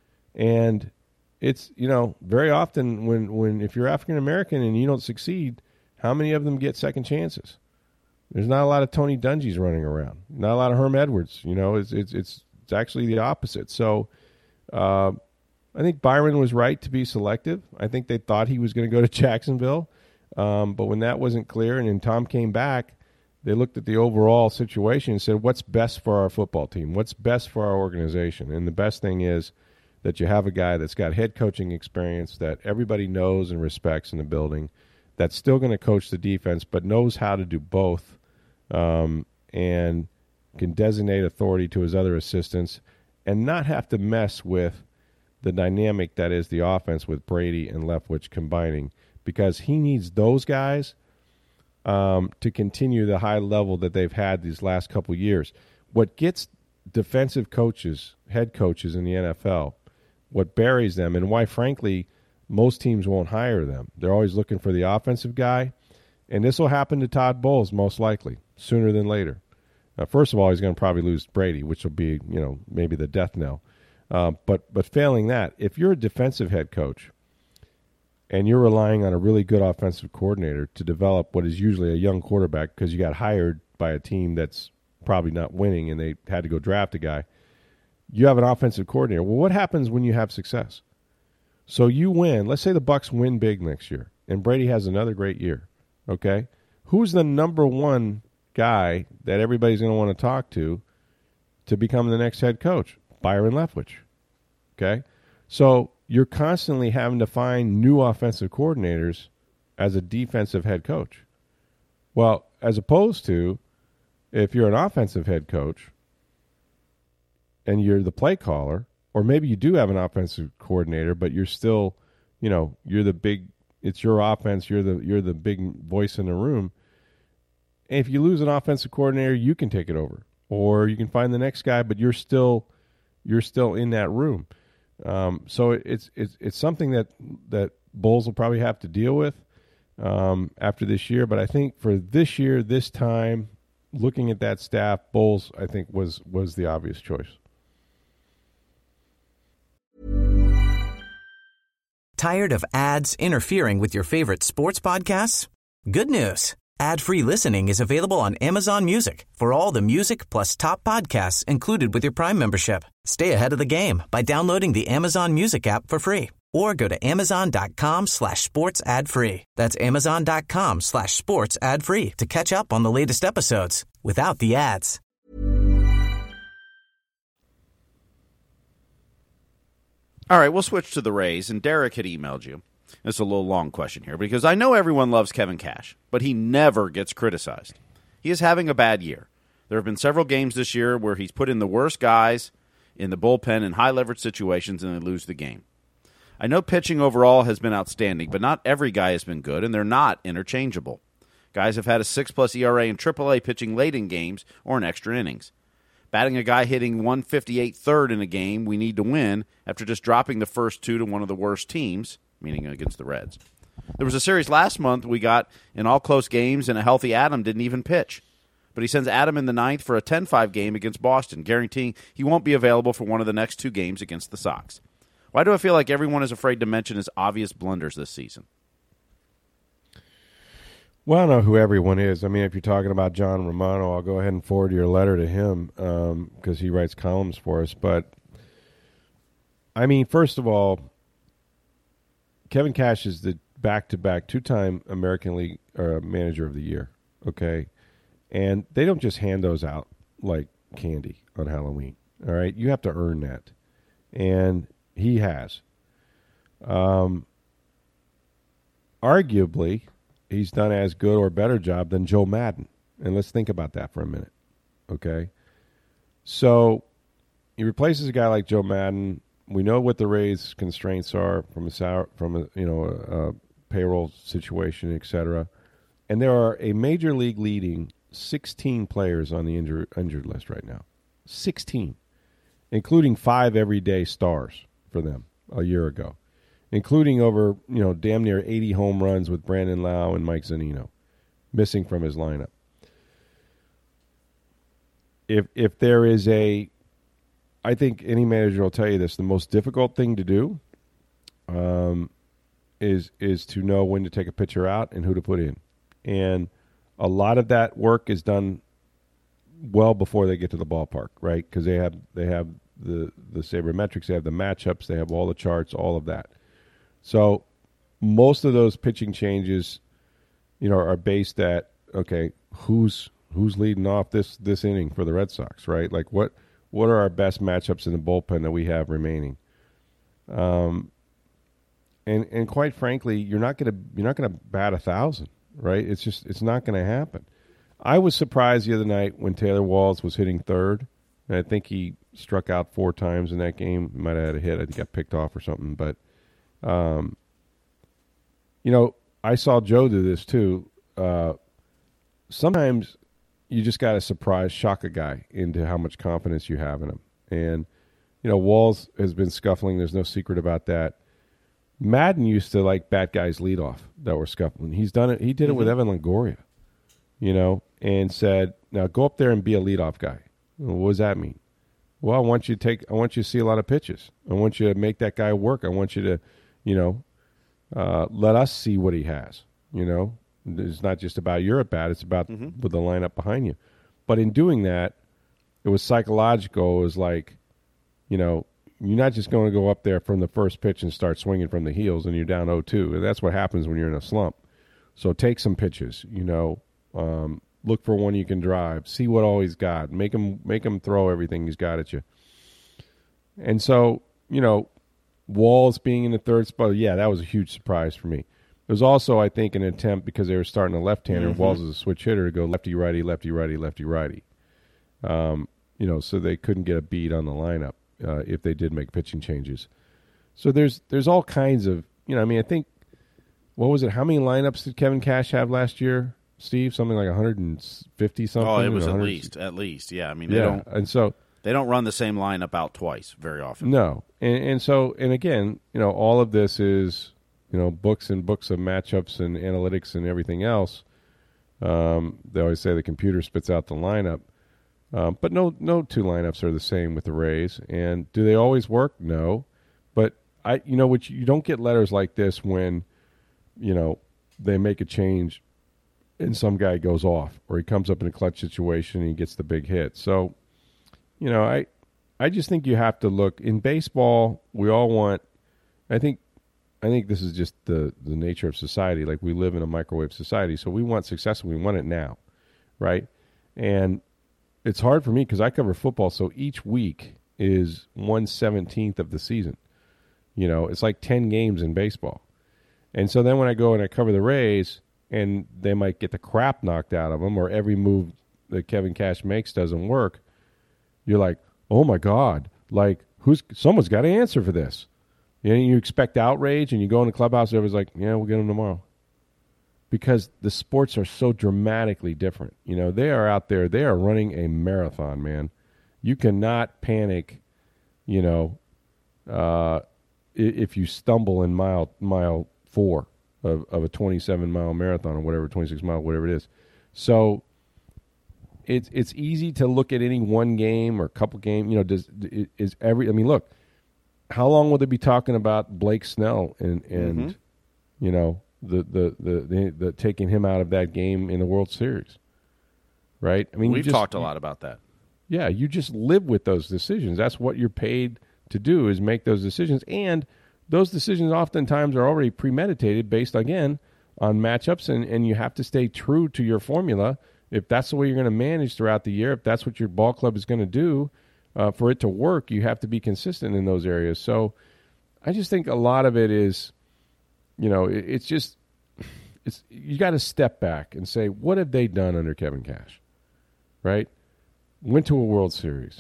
And it's, you know, very often when, when if you're African-American and you don't succeed, how many of them get second chances? There's not a lot of Tony Dungy's running around. Not a lot of Herm Edwards. You know, it's it's it's, it's actually the opposite. So uh, I think Byron was right to be selective. I think they thought he was going to go to Jacksonville. Um, but when that wasn't clear and then Tom came back, they looked at the overall situation and said, what's best for our football team? What's best for our organization? And the best thing is that you have a guy that's got head coaching experience that everybody knows and respects in the building, that's still going to coach the defense, but knows how to do both, um, and can designate authority to his other assistants and not have to mess with the dynamic that is the offense with Brady and Leftwich combining, because he needs those guys um, to continue the high level that they've had these last couple years. What gets defensive coaches, head coaches in the N F L, what buries them, and why, frankly, most teams won't hire them. They're always looking for the offensive guy, and this will happen to Todd Bowles most likely, sooner than later. Uh, first of all, he's going to probably lose Brady, which will be, you know, maybe the death knell. Uh, but but failing that, if you're a defensive head coach and you're relying on a really good offensive coordinator to develop what is usually a young quarterback because you got hired by a team that's probably not winning and they had to go draft a guy, you have an offensive coordinator. Well, what happens when you have success? So you win. Let's say the Bucs win big next year, and Brady has another great year, okay? Who's the number one guy that everybody's going to want to talk to to become the next head coach? Byron Leftwich, okay? So you're constantly having to find new offensive coordinators as a defensive head coach. Well, as opposed to if you're an offensive head coach and you're the play caller, or maybe you do have an offensive coordinator, but you're still, you know, you're the big, it's your offense, you're the you're the big voice in the room. And if you lose an offensive coordinator, you can take it over. Or you can find the next guy, but you're still you're still in that room. Um, so it's it's it's something that that Bowles will probably have to deal with um, after this year. But I think for this year, this time, looking at that staff, Bowles, I think, was was the obvious choice. Tired of ads interfering with your favorite sports podcasts? Good news. Ad-free listening is available on Amazon Music for all the music plus top podcasts included with your Prime membership. Stay ahead of the game by downloading the Amazon Music app for free or go to amazon.com slash sports ad free. That's amazon.com slash sports ad free to catch up on the latest episodes without the ads. All right, we'll switch to the Rays, and Derek had emailed you. It's a little long question here, because I know everyone loves Kevin Cash, but he never gets criticized. He is having a bad year. There have been several games this year where he's put in the worst guys in the bullpen in high-leverage situations, and they lose the game. I know pitching overall has been outstanding, but not every guy has been good, and they're not interchangeable. Guys have had a six-plus E R A in triple A pitching late in games or in extra innings. Batting a guy hitting one fifty-eight third in a game we need to win after just dropping the first two to one of the worst teams, meaning against the Reds. There was a series last month we got in all close games, and a healthy Adam didn't even pitch. But he sends Adam in the ninth for a ten five game against Boston, guaranteeing he won't be available for one of the next two games against the Sox. Why do I feel like everyone is afraid to mention his obvious blunders this season? Well, I don't know who everyone is. I mean, if you're talking about John Romano, I'll go ahead and forward your letter to him because um, he writes columns for us. But, I mean, first of all, Kevin Cash is the back-to-back two-time American League uh, Manager of the Year, okay? And they don't just hand those out like candy on Halloween, all right? You have to earn that. And he has. Um, arguably, he's done as good or better job than Joe Maddon. And let's think about that for a minute, okay? So he replaces a guy like Joe Maddon. We know what the Rays' constraints are from a sour, from a you know a, a payroll situation, et cetera. And there are a major league leading sixteen players on the injured injured list right now, sixteen, including five everyday stars for them a year ago, including over you know damn near eighty home runs with Brandon Lau and Mike Zunino missing from his lineup. If if there is a I think any manager will tell you this. The most difficult thing to do um, is is to know when to take a pitcher out and who to put in. And a lot of that work is done well before they get to the ballpark, right? Because they have they have the, the sabermetrics, they have the matchups, they have all the charts, all of that. So most of those pitching changes, you know, are based at, okay, who's who's leading off this this inning for the Red Sox, right? Like what – What are our best matchups in the bullpen that we have remaining? Um, and and quite frankly, you're not gonna you're not gonna bat a thousand, right? It's just it's not gonna happen. I was surprised the other night when Taylor Walls was hitting third, and I think he struck out four times in that game. He might have had a hit. I think he got picked off or something. But, um, you know, I saw Joe do this too. Uh, sometimes you just got to surprise, shock a guy into how much confidence you have in him. And, you know, Walls has been scuffling. There's no secret about that. Maddon used to like bat guys lead off that were scuffling. He's done it. He did it mm-hmm. with Evan Longoria, you know, and said, now go up there and be a leadoff guy. Well, what does that mean? Well, I want you to take, I want you to see a lot of pitches. I want you to make that guy work. I want you to, you know, uh, let us see what he has, you know. It's not just about your at bat; it's about mm-hmm. with the lineup behind you. But in doing that, it was psychological. It was like, you know, you're not just going to go up there from the first pitch and start swinging from the heels, and you're down oh two. And that's what happens when you're in a slump. So take some pitches. You know, um, look for one you can drive. See what all he's got. Make him make him throw everything he's got at you. And so, you know, Walls being in the third spot, yeah, that was a huge surprise for me. It was also, I think, an attempt because they were starting a left-hander. Mm-hmm. Walls is a switch hitter to go lefty-righty, lefty-righty, lefty-righty. Um, you know, so they couldn't get a beat on the lineup uh, if they did make pitching changes. So there's there's all kinds of, you know, I mean, I think, what was it? How many lineups did Kevin Cash have last year, Steve? Something like one hundred fifty something? Oh, it was at least, at least, yeah. I mean, they yeah, don't, and so they don't run the same lineup out twice very often. No, and, and so, and again, you know, all of this is, you know, books and books of matchups and analytics and everything else. Um, they always say the computer spits out the lineup. Um, but no no two lineups are the same with the Rays. And do they always work? No. But, I, you know, which you don't get letters like this when, you know, they make a change and some guy goes off or he comes up in a clutch situation and he gets the big hit. So, you know, I I just think you have to look. In baseball, we all want – I think I think this is just the, the nature of society. Like, we live in a microwave society, so we want success and we want it now, right? And it's hard for me because I cover football, so each week is one seventeenth of the season. You know, it's like ten games in baseball. And so then when I go and I cover the Rays, and they might get the crap knocked out of them, or every move that Kevin Cash makes doesn't work, you're like, oh my God, like, who's someone's got to answer for this. You know, you expect outrage, and you go in the clubhouse, and everybody's like, yeah, we'll get them tomorrow. Because the sports are so dramatically different. You know, they are out there, they are running a marathon, man. You cannot panic, you know, uh, if you stumble in mile mile four of, of a twenty-seven mile marathon or whatever, twenty-six mile, whatever it is. So it's it's easy to look at any one game or couple game. You know, does is every? I mean, look, how long will they be talking about Blake Snell and and mm-hmm. you know the the, the the the taking him out of that game in the World Series, right? I mean, we've just, talked a lot about that. Yeah, you just live with those decisions. That's what you're paid to do, is make those decisions, and those decisions oftentimes are already premeditated based, again, on matchups, and, and you have to stay true to your formula. If that's the way you're going to manage throughout the year, if that's what your ball club is going to do, uh, for it to work, you have to be consistent in those areas. So I just think a lot of it is, you know, it, it's just, it's you got to step back and say, what have they done under Kevin Cash, right? Went to a World Series.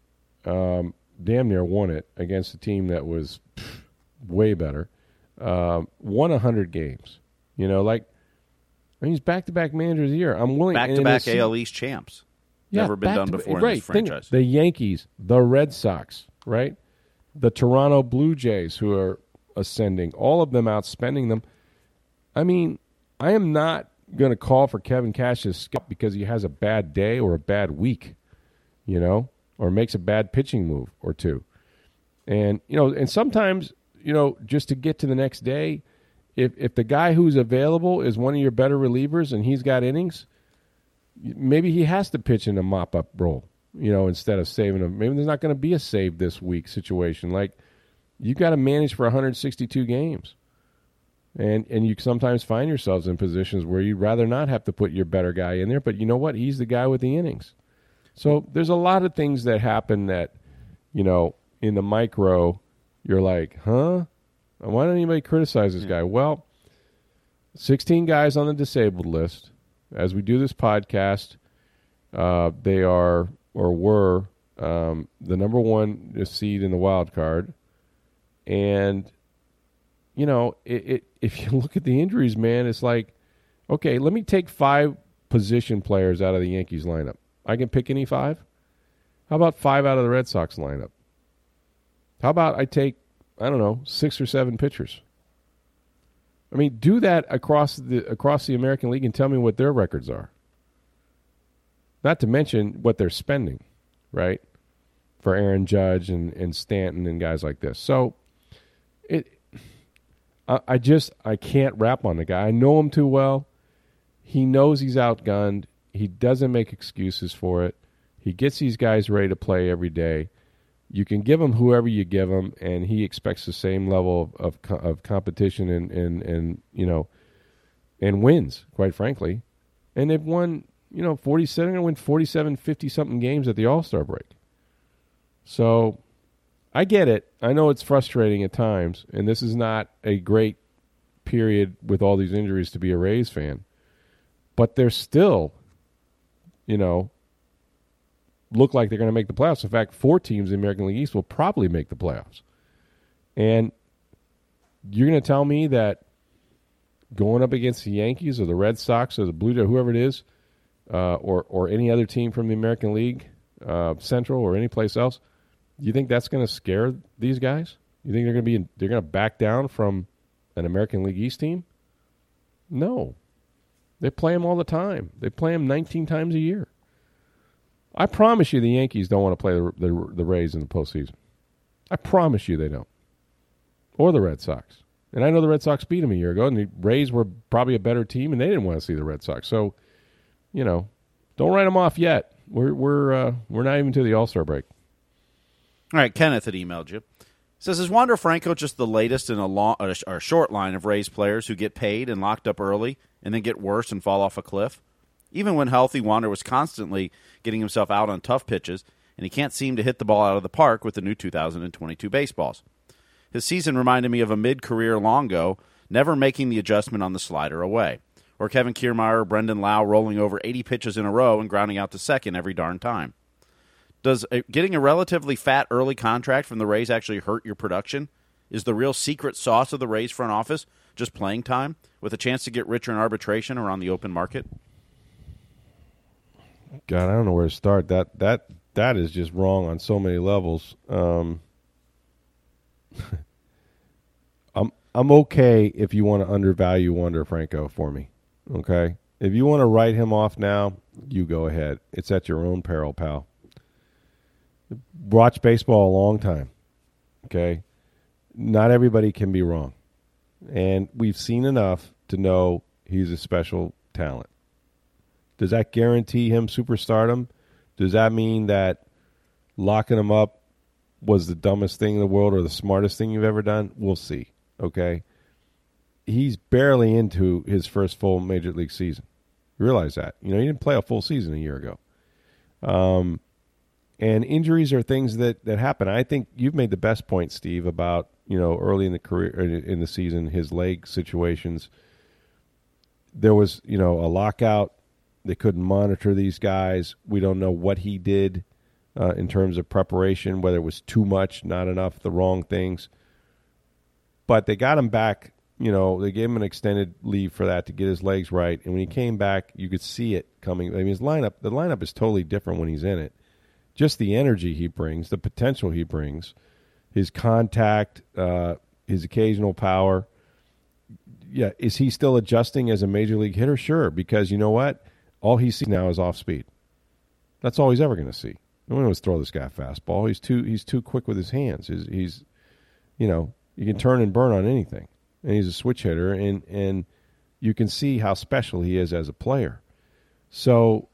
Um, damn near won it against a team that was pff, way better. Uh, won one hundred games. You know, like, I mean, he's back-to-back manager of the year. I'm willing. Back-to-back A L East champs. Yeah, Never been done before right, in this franchise. The Yankees, the Red Sox, right? The Toronto Blue Jays, who are ascending, all of them outspending them. I mean, I am not going to call for Kevin Cash to skip because he has a bad day or a bad week, you know, or makes a bad pitching move or two. And, you know, and sometimes, you know, just to get to the next day, if if the guy who's available is one of your better relievers and he's got innings, maybe he has to pitch in a mop-up role, you know, instead of saving him. Maybe there's not going to be a save this week situation. Like, you got to manage for one hundred sixty-two games. And and you sometimes find yourselves in positions where you'd rather not have to put your better guy in there, but you know what? He's the guy with the innings. So there's a lot of things that happen that, you know, in the micro, you're like, huh? Why don't anybody criticize this guy? Well, sixteen guys on the disabled list. As we do this podcast, uh, they are or were um, the number one seed in the wild card. And, you know, it, it, if you look at the injuries, man, it's like, okay, let me take five position players out of the Yankees lineup. I can pick any five? How about five out of the Red Sox lineup? How about I take, I don't know, six or seven pitchers? I mean, do that across the across the American League and tell me what their records are. Not to mention what they're spending, right? For Aaron Judge and, and Stanton and guys like this. So it I, I just I can't rap on the guy. I know him too well. He knows he's outgunned. He doesn't make excuses for it. He gets these guys ready to play every day. You can give him whoever you give him, and he expects the same level of of, of competition and, and, and, you know, and wins, quite frankly. And they've won, you know, forty-seven, going to win forty-seven, fifty-something games at the All-Star break. So I get it. I know it's frustrating at times, and this is not a great period with all these injuries to be a Rays fan. But they're still, you know, look like they're going to make the playoffs. In fact, four teams in the American League East will probably make the playoffs. And you're going to tell me that going up against the Yankees or the Red Sox or the Blue Jays, whoever it is, uh, or or any other team from the American League uh, Central or any place else, you think that's going to scare these guys? You think they're going to be they're going to back down from an American League East team? No, they play them all the time. They play them nineteen times a year. I promise you the Yankees don't want to play the, the the Rays in the postseason. I promise you they don't. Or the Red Sox. And I know the Red Sox beat them a year ago, and the Rays were probably a better team, and they didn't want to see the Red Sox. So, you know, don't write them off yet. We're we're uh, we're not even to the All-Star break. All right, Kenneth had emailed you. Says, is Wander Franco just the latest in a long or a short line of Rays players who get paid and locked up early and then get worse and fall off a cliff? Even when healthy, Wander was constantly getting himself out on tough pitches, and he can't seem to hit the ball out of the park with the new two thousand twenty-two baseballs. His season reminded me of a mid-career Longo never making the adjustment on the slider away, or Kevin Kiermaier or Brendan Lau rolling over eighty pitches in a row and grounding out to second every darn time. Does a, getting a relatively fat early contract from the Rays actually hurt your production? Is the real secret sauce of the Rays front office just playing time with a chance to get richer in arbitration or on the open market? God, I don't know where to start. That that that is just wrong on so many levels. Um, I'm I'm okay if you want to undervalue Wander Franco for me. Okay, if you want to write him off now, you go ahead. It's at your own peril, pal. Watch baseball a long time. Okay, not everybody can be wrong, and we've seen enough to know he's a special talent. Does that guarantee him superstardom? Does that mean that locking him up was the dumbest thing in the world or the smartest thing you've ever done? We'll see, okay? He's barely into his first full Major League season. You realize that. You know, he didn't play a full season a year ago. Um, and injuries are things that, that happen. I think you've made the best point, Steve, about, you know, early in the career, in the season, his leg situations. There was, you know, a lockout. They couldn't monitor these guys. We don't know what he did uh, in terms of preparation, whether it was too much, not enough, the wrong things. But they got him back. You know, they gave him an extended leave for that to get his legs right. And when he came back, you could see it coming. I mean, his lineup, the lineup is totally different when he's in it. Just the energy he brings, the potential he brings, his contact, uh, his occasional power. Yeah, is he still adjusting as a major league hitter? Sure, because you know what? All he sees now is off speed. That's all he's ever going to see. No one wants to throw this guy a fastball. He's too he's too quick with his hands. He's, he's, you know, you can turn and burn on anything. And he's a switch hitter, and, and you can see how special he is as a player. So,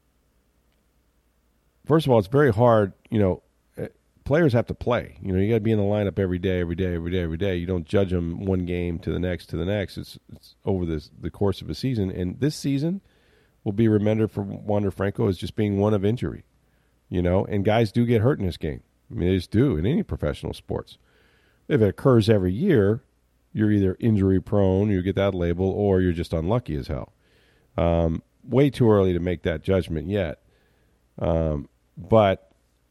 first of all, it's very hard. You know, players have to play. You know, you got to be in the lineup every day, every day, every day, every day. You don't judge them one game to the next to the next. It's it's over this, the course of a season. And this season will be remembered for Wander Franco as just being one of injury, you know, and guys do get hurt in this game. I mean, they just do in any professional sports. If it occurs every year, you're either injury prone, you get that label, or you're just unlucky as hell. Um, way too early to make that judgment yet. Um, but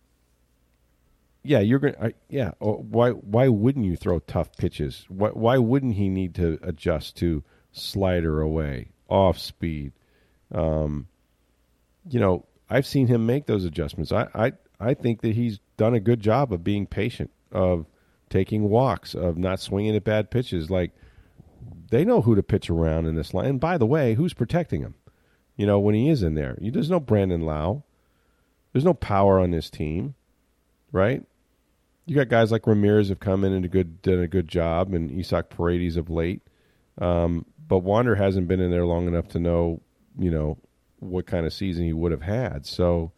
yeah, you're going to, yeah. Why, why wouldn't you throw tough pitches? Why, why wouldn't he need to adjust to slider away, off speed? Um, you know, I've seen him make those adjustments. I, I, I think that he's done a good job of being patient, of taking walks, of not swinging at bad pitches. Like, they know who to pitch around in this line. And by the way, who's protecting him? You know, when he is in there, there's no Brandon Lau. There's no power on this team, right? You got guys like Ramirez have come in and a good, done a good job, and Isaac Paredes of late. Um, but Wander hasn't been in there long enough to know, you know, what kind of season he would have had. So,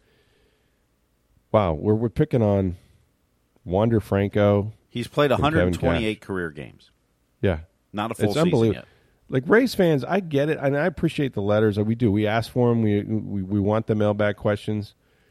wow, we're we're picking on Wander Franco. He's played one hundred twenty-eight career games. Yeah. Not a full it's season unbelievable. yet. Like, Rays fans, I get it, and I appreciate the letters. We do. We ask for them. We we, we want the mailbag questions.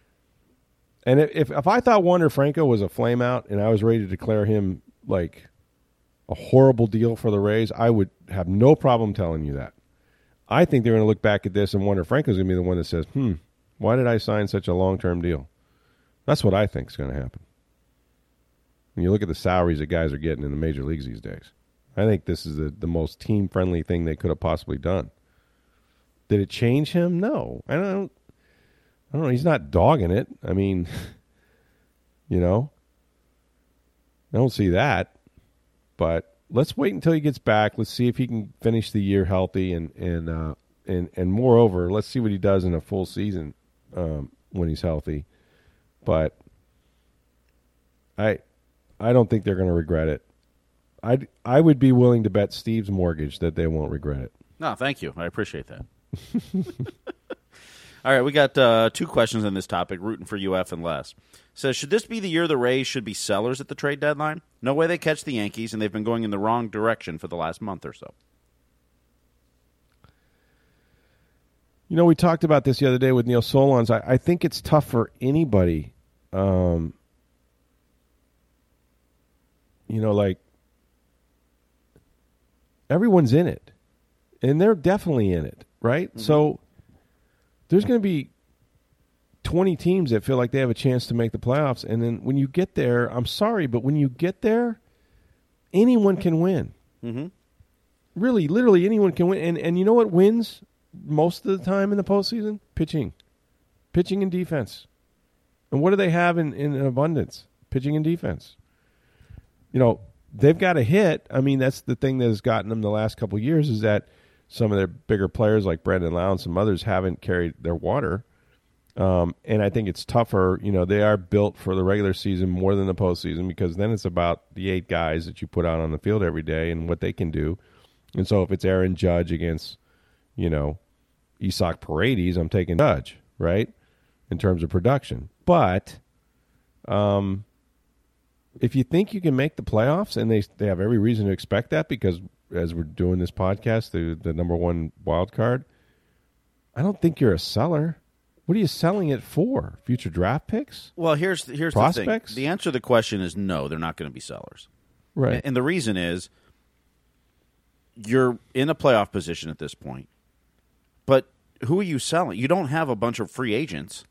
And if if I thought Wander Franco was a flameout and I was ready to declare him like a horrible deal for the Rays, I would have no problem telling you that. I think they're going to look back at this and Wander Franco's going to be the one that says, hmm, why did I sign such a long-term deal? That's what I think is going to happen. When you look at the salaries that guys are getting in the major leagues these days, I think this is the, the most team-friendly thing they could have possibly done. Did it change him? No. I don't, I don't know. He's not dogging it. I mean, you know, I don't see that. But let's wait until he gets back. Let's see if he can finish the year healthy, and and uh, and and moreover, let's see what he does in a full season um, when he's healthy. But I I don't think they're going to regret it. I I would be willing to bet Steve's mortgage that they won't regret it. No, thank you. I appreciate that. All right, we got uh, two questions on this topic, rooting for U F and Les. Says, should this be the year the Rays should be sellers at the trade deadline? No way they catch the Yankees, and they've been going in the wrong direction for the last month or so. You know, we talked about this the other day with Neil Solondz. I, I think it's tough for anybody. Um, you know, like, everyone's in it. And they're definitely in it, right? Mm-hmm. So there's going to be twenty teams that feel like they have a chance to make the playoffs. And then when you get there, I'm sorry, but when you get there, anyone can win. Mm-hmm. Really, literally anyone can win. And, and you know what wins most of the time in the postseason? Pitching. Pitching and defense. And what do they have in, in abundance? Pitching and defense. You know, they've got a hit. I mean, that's the thing that has gotten them the last couple of years is that some of their bigger players like Brendan Lau and some others haven't carried their water. Um, and I think it's tougher. You know, they are built for the regular season more than the postseason because then it's about the eight guys that you put out on the field every day and what they can do. And so if it's Aaron Judge against, you know, Isaac Paredes, I'm taking Judge, right, in terms of production. But um, if you think you can make the playoffs, and they they have every reason to expect that because as we're doing this podcast, the, the number one wild card, I don't think you're a seller. What are you selling it for? Future draft picks? Well, here's here's Prospects? the thing. The answer to the question is no, they're not going to be sellers. Right. And, and the reason is you're in a playoff position at this point. But who are you selling? You don't have a bunch of free agents.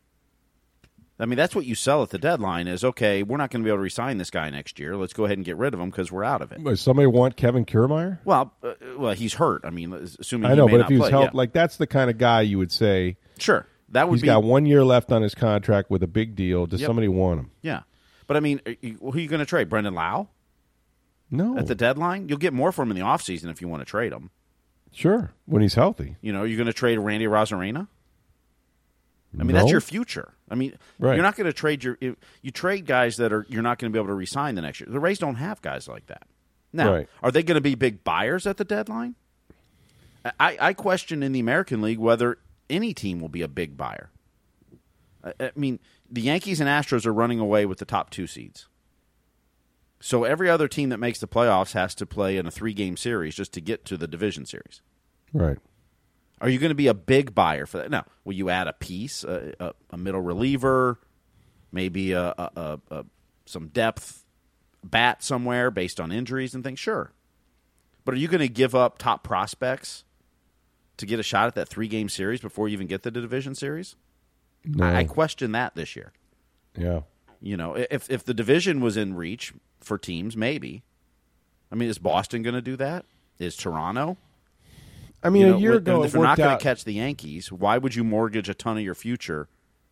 I mean, that's what you sell at the deadline is, okay, we're not going to be able to re-sign this guy next year. Let's go ahead and get rid of him because we're out of it. Does somebody want Kevin Kiermaier? Well, uh, well, he's hurt. I mean, assuming I know, he may but not if he was play, helped, yeah. like that's the kind of guy you would say. Sure. That would He's be, got one year left on his contract with a big deal. Does Yep. somebody want him? Yeah. But, I mean, are you, who are you going to trade? Brendan Lau? No. At the deadline? You'll get more from him in the offseason if you want to trade him. Sure, when he's healthy. You know, you're going to trade Randy Rosarena? I mean, No. that's your future. I mean, Right. you're not going to trade your – you trade guys that are you're not going to be able to re-sign the next year. The Rays don't have guys like that. Now, Right. are they going to be big buyers at the deadline? I, I question in the American League whether any team will be a big buyer. I, I mean, the Yankees and Astros are running away with the top two seeds. So every other team that makes the playoffs has to play in a three-game series just to get to the division series. Right. Are you going to be a big buyer for that? Now, will you add a piece, a, a, a middle reliever, maybe a, a, a, a some depth bat somewhere based on injuries and things? Sure. But are you going to give up top prospects to get a shot at that three-game series before you even get to the division series? No. I, I question that this year. Yeah. You know, if if the division was in reach for teams, maybe. I mean, is Boston going to do that? Is Toronto? I mean, You know, a year with- ago, and it if you're not worked going out. to catch the Yankees, why would you mortgage a ton of your future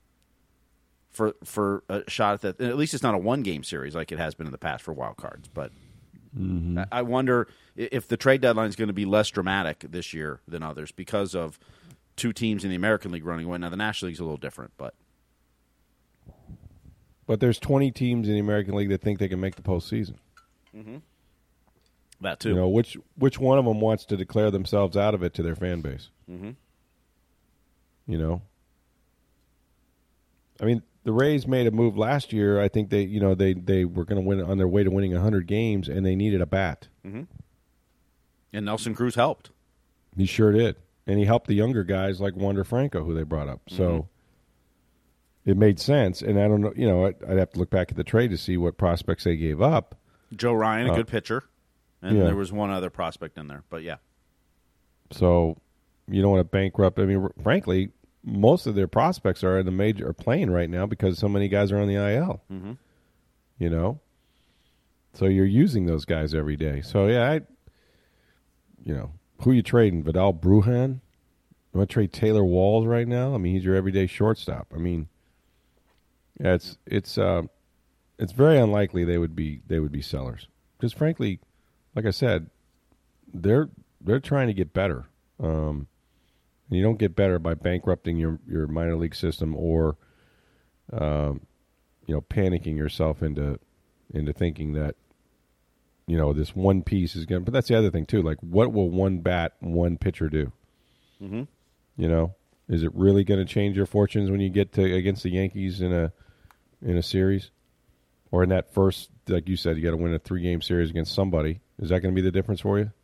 for for a shot at that? At least it's not a one game series like it has been in the past for wild cards. But Mm-hmm. I- I wonder i- if the trade deadline is going to be less dramatic this year than others because of two teams in the American League running away. Now the National League's a little different, but But there's twenty teams in the American League that think they can make the postseason. that too. You know, which which one of them wants to declare themselves out of it to their fan base? Mhm. You know, I mean, the Rays made a move last year. I think they, you know, they they were going to win on their way to winning one hundred games, and they needed a bat. And Nelson Cruz helped. He sure did, and he helped the younger guys like Wander Franco, who they brought up. So it made sense. And I don't know, you know, I'd, I'd have to look back at the trade to see what prospects they gave up. Joe Ryan, a Uh, good pitcher. And yeah. there was one other prospect in there. But, yeah. So you don't want to bankrupt. I mean, frankly, most of their prospects are in the major are playing right now because so many guys are on the I L. Mm-hmm. You know, so you're using those guys every day. So yeah, I, you know, who you trading? Vidal Brujan? You want to trade Taylor Walls right now? I mean, he's your everyday shortstop. I mean, yeah, it's it's uh, it's very unlikely they would be they would be sellers. Because frankly, like I said, they're they're trying to get better. Um, and you don't get better by bankrupting your, your minor league system or, um, you know, panicking yourself into into thinking that, you know, this one piece is going to. But that's the other thing, too. Like, what will one bat, one pitcher do? Mm-hmm. You know? Is it really going to change your fortunes when you get to against the Yankees in a in a series, or in that first, like you said, you got to win a three game series against somebody? Is that going to be the difference for you?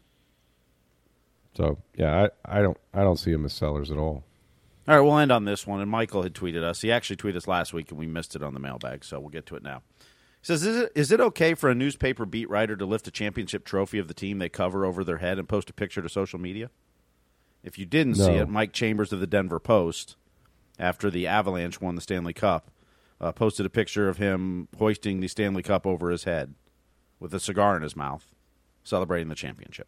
So yeah, I, I don't I don't see them as sellers at all. All right, we'll end on this one. And Michael had tweeted us. He actually tweeted us last week, and we missed it on the mailbag, so we'll get to it now. He says, is it, is it okay for a newspaper beat writer to lift a championship trophy of the team they cover over their head and post a picture to social media? If you didn't No. see it, Mike Chambers of the Denver Post, after the Avalanche won the Stanley Cup, uh, posted a picture of him hoisting the Stanley Cup over his head with a cigar in his mouth, celebrating the championship.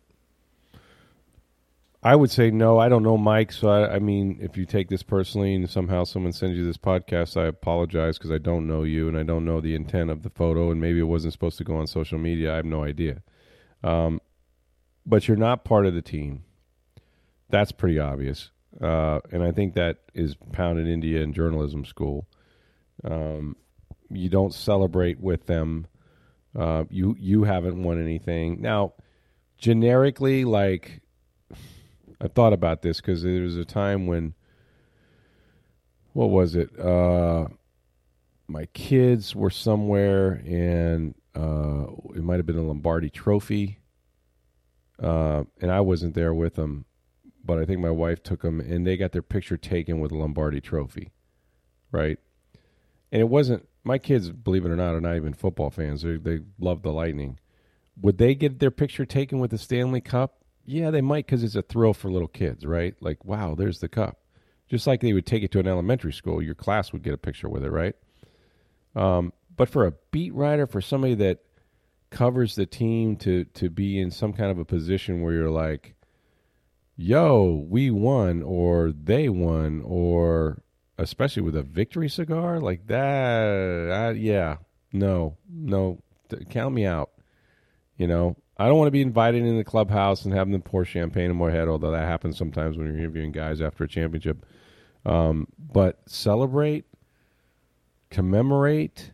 I would say no. I don't know Mike, so I, I mean, if you take this personally and somehow someone sends you this podcast, I apologize because I don't know you and I don't know the intent of the photo, and maybe it wasn't supposed to go on social media. I have no idea. Um, but you're not part of the team. That's pretty obvious, uh, and I think that is pounded into you in journalism school. Um, you don't celebrate with them. Uh, you you haven't won anything. Now, generically, like, I thought about this because there was a time when, what was it? Uh, my kids were somewhere, and uh, it might have been a Lombardi Trophy, uh, and I wasn't there with them, but I think my wife took them, and they got their picture taken with a Lombardi Trophy, right? And it wasn't, my kids, believe it or not, are not even football fans. They, they love the Lightning. Would they get their picture taken with the Stanley Cup? Yeah, they might, because it's a thrill for little kids, right? Like, wow, there's the cup. Just like they would take it to an elementary school, your class would get a picture with it, right? Um, but for a beat writer, for somebody that covers the team to to be in some kind of a position where you're like, yo, we won, or they won, or especially with a victory cigar, like that, I, yeah, no, no, count me out, you know? I don't want to be invited in the clubhouse and having them pour champagne in my head, although that happens sometimes when you're interviewing guys after a championship. Um, but celebrate, commemorate.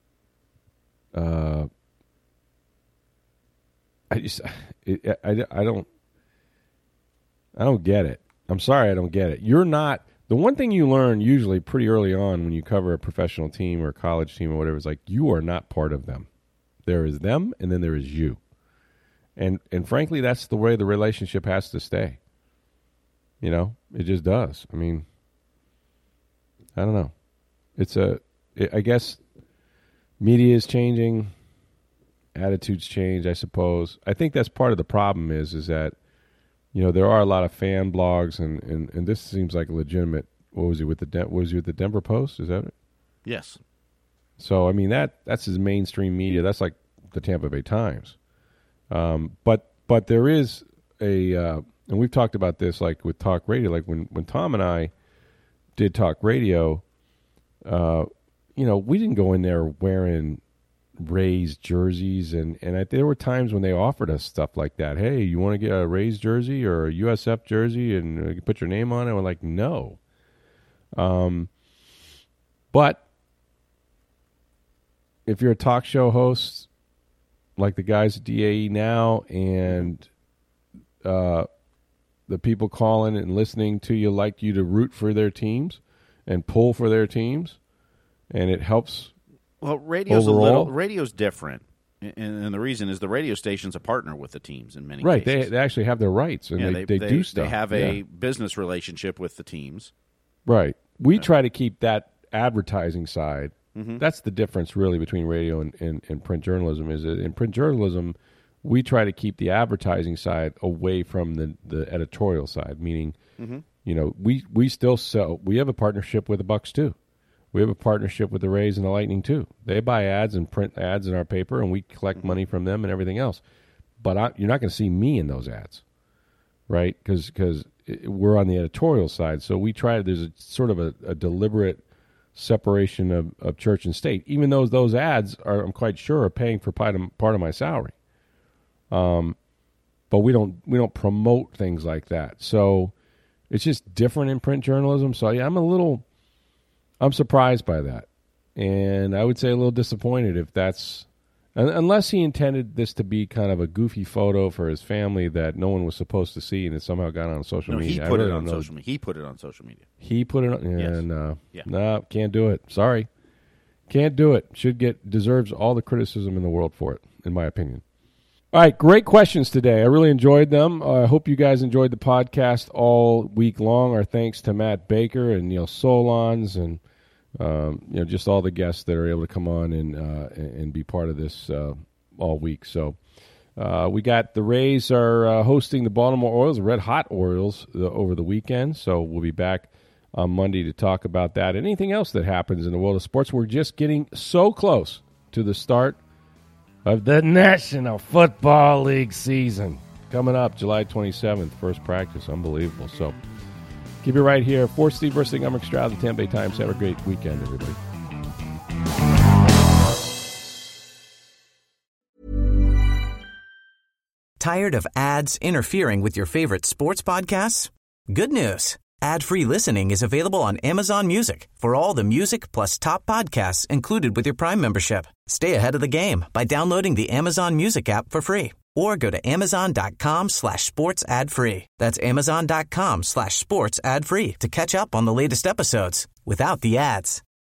Uh, I just, it, I, I don't, I don't get it. I'm sorry, I don't get it. You're not, the one thing you learn usually pretty early on when you cover a professional team or a college team or whatever is like, you are not part of them. There is them, and then there is you. And and frankly, that's the way the relationship has to stay. You know, it just does. I mean, I don't know. It's a, it, I guess, media is changing, attitudes change, I suppose. I think that's part of the problem is is that, you know, there are a lot of fan blogs, and, and, and this seems like a legitimate. What was he with the Den- what was he with the Denver Post? Is that it? Yes. So I mean that that's his mainstream media. That's like the Tampa Bay Times. Um, but but there is a, uh, and we've talked about this like with talk radio, like when, when Tom and I did talk radio, uh, you know, we didn't go in there wearing Rays jerseys, and, and I, there were times when they offered us stuff like that. Hey, you want to get a Rays jersey or a U S F jersey and uh, you put your name on it? We're like, no. Um, but if you're a talk show host, like the guys at D A E now, and uh, the people calling and listening to you like you to root for their teams and pull for their teams, and it helps. Well, radio's overall. a little radio's different, and, and the reason is the radio station's a partner with the teams in many right, cases. They, they actually have their rights, and yeah, they, they, they do stuff. They have a yeah. business relationship with the teams. Right. We yeah. try to keep that advertising side. Mm-hmm. That's the difference, really, between radio and, and, and print journalism. Is that in print journalism, we try to keep the advertising side away from the, the editorial side. Meaning, mm-hmm. you know, we, we still sell. We have a partnership with the Bucks too. We have a partnership with the Rays and the Lightning too. They buy ads and print ads in our paper, and we collect mm-hmm. money from them and everything else. But I, you're not going to see me in those ads, right? Because because we're on the editorial side, so we try. There's a sort of a, a deliberate separation of, of church and state, even though those ads are, I'm quite sure, are paying for part of, part of my salary. Um, but we don't we don't promote things like that. So it's just different in print journalism. So yeah, I'm a little, I'm surprised by that, and I would say a little disappointed if that's Un- unless he intended this to be kind of a goofy photo for his family that no one was supposed to see, and it somehow got on social no, media. he put really it on don't know. social media. He put it on social media. He put it on. Yes. And uh, Yeah. no, can't do it. Sorry, can't do it. Should get deserves all the criticism in the world for it, in my opinion. All right, great questions today. I really enjoyed them. I uh, hope you guys enjoyed the podcast all week long. Our thanks to Matt Baker and Neil Solondz and um, you know just all the guests that are able to come on and uh, and be part of this uh, all week. So uh, we got the Rays are uh, hosting the Baltimore Orioles, the Red Hot Orioles, the, over the weekend. So we'll be back on Monday to talk about that. Anything else that happens in the world of sports? We're just getting so close to the start of the National Football League season. Coming up July twenty-seventh, first practice. Unbelievable. So keep it right here. For Steve Bursting, I'm Rick Stroud, the Tampa Bay Times. Have a great weekend, everybody. Tired of ads interfering with your favorite sports podcasts? Good news. Ad-free listening is available on Amazon Music for all the music plus top podcasts included with your Prime membership. Stay ahead of the game by downloading the Amazon Music app for free or go to amazon.com slash sports ad free. That's amazon.com slash sports ad free to catch up on the latest episodes without the ads.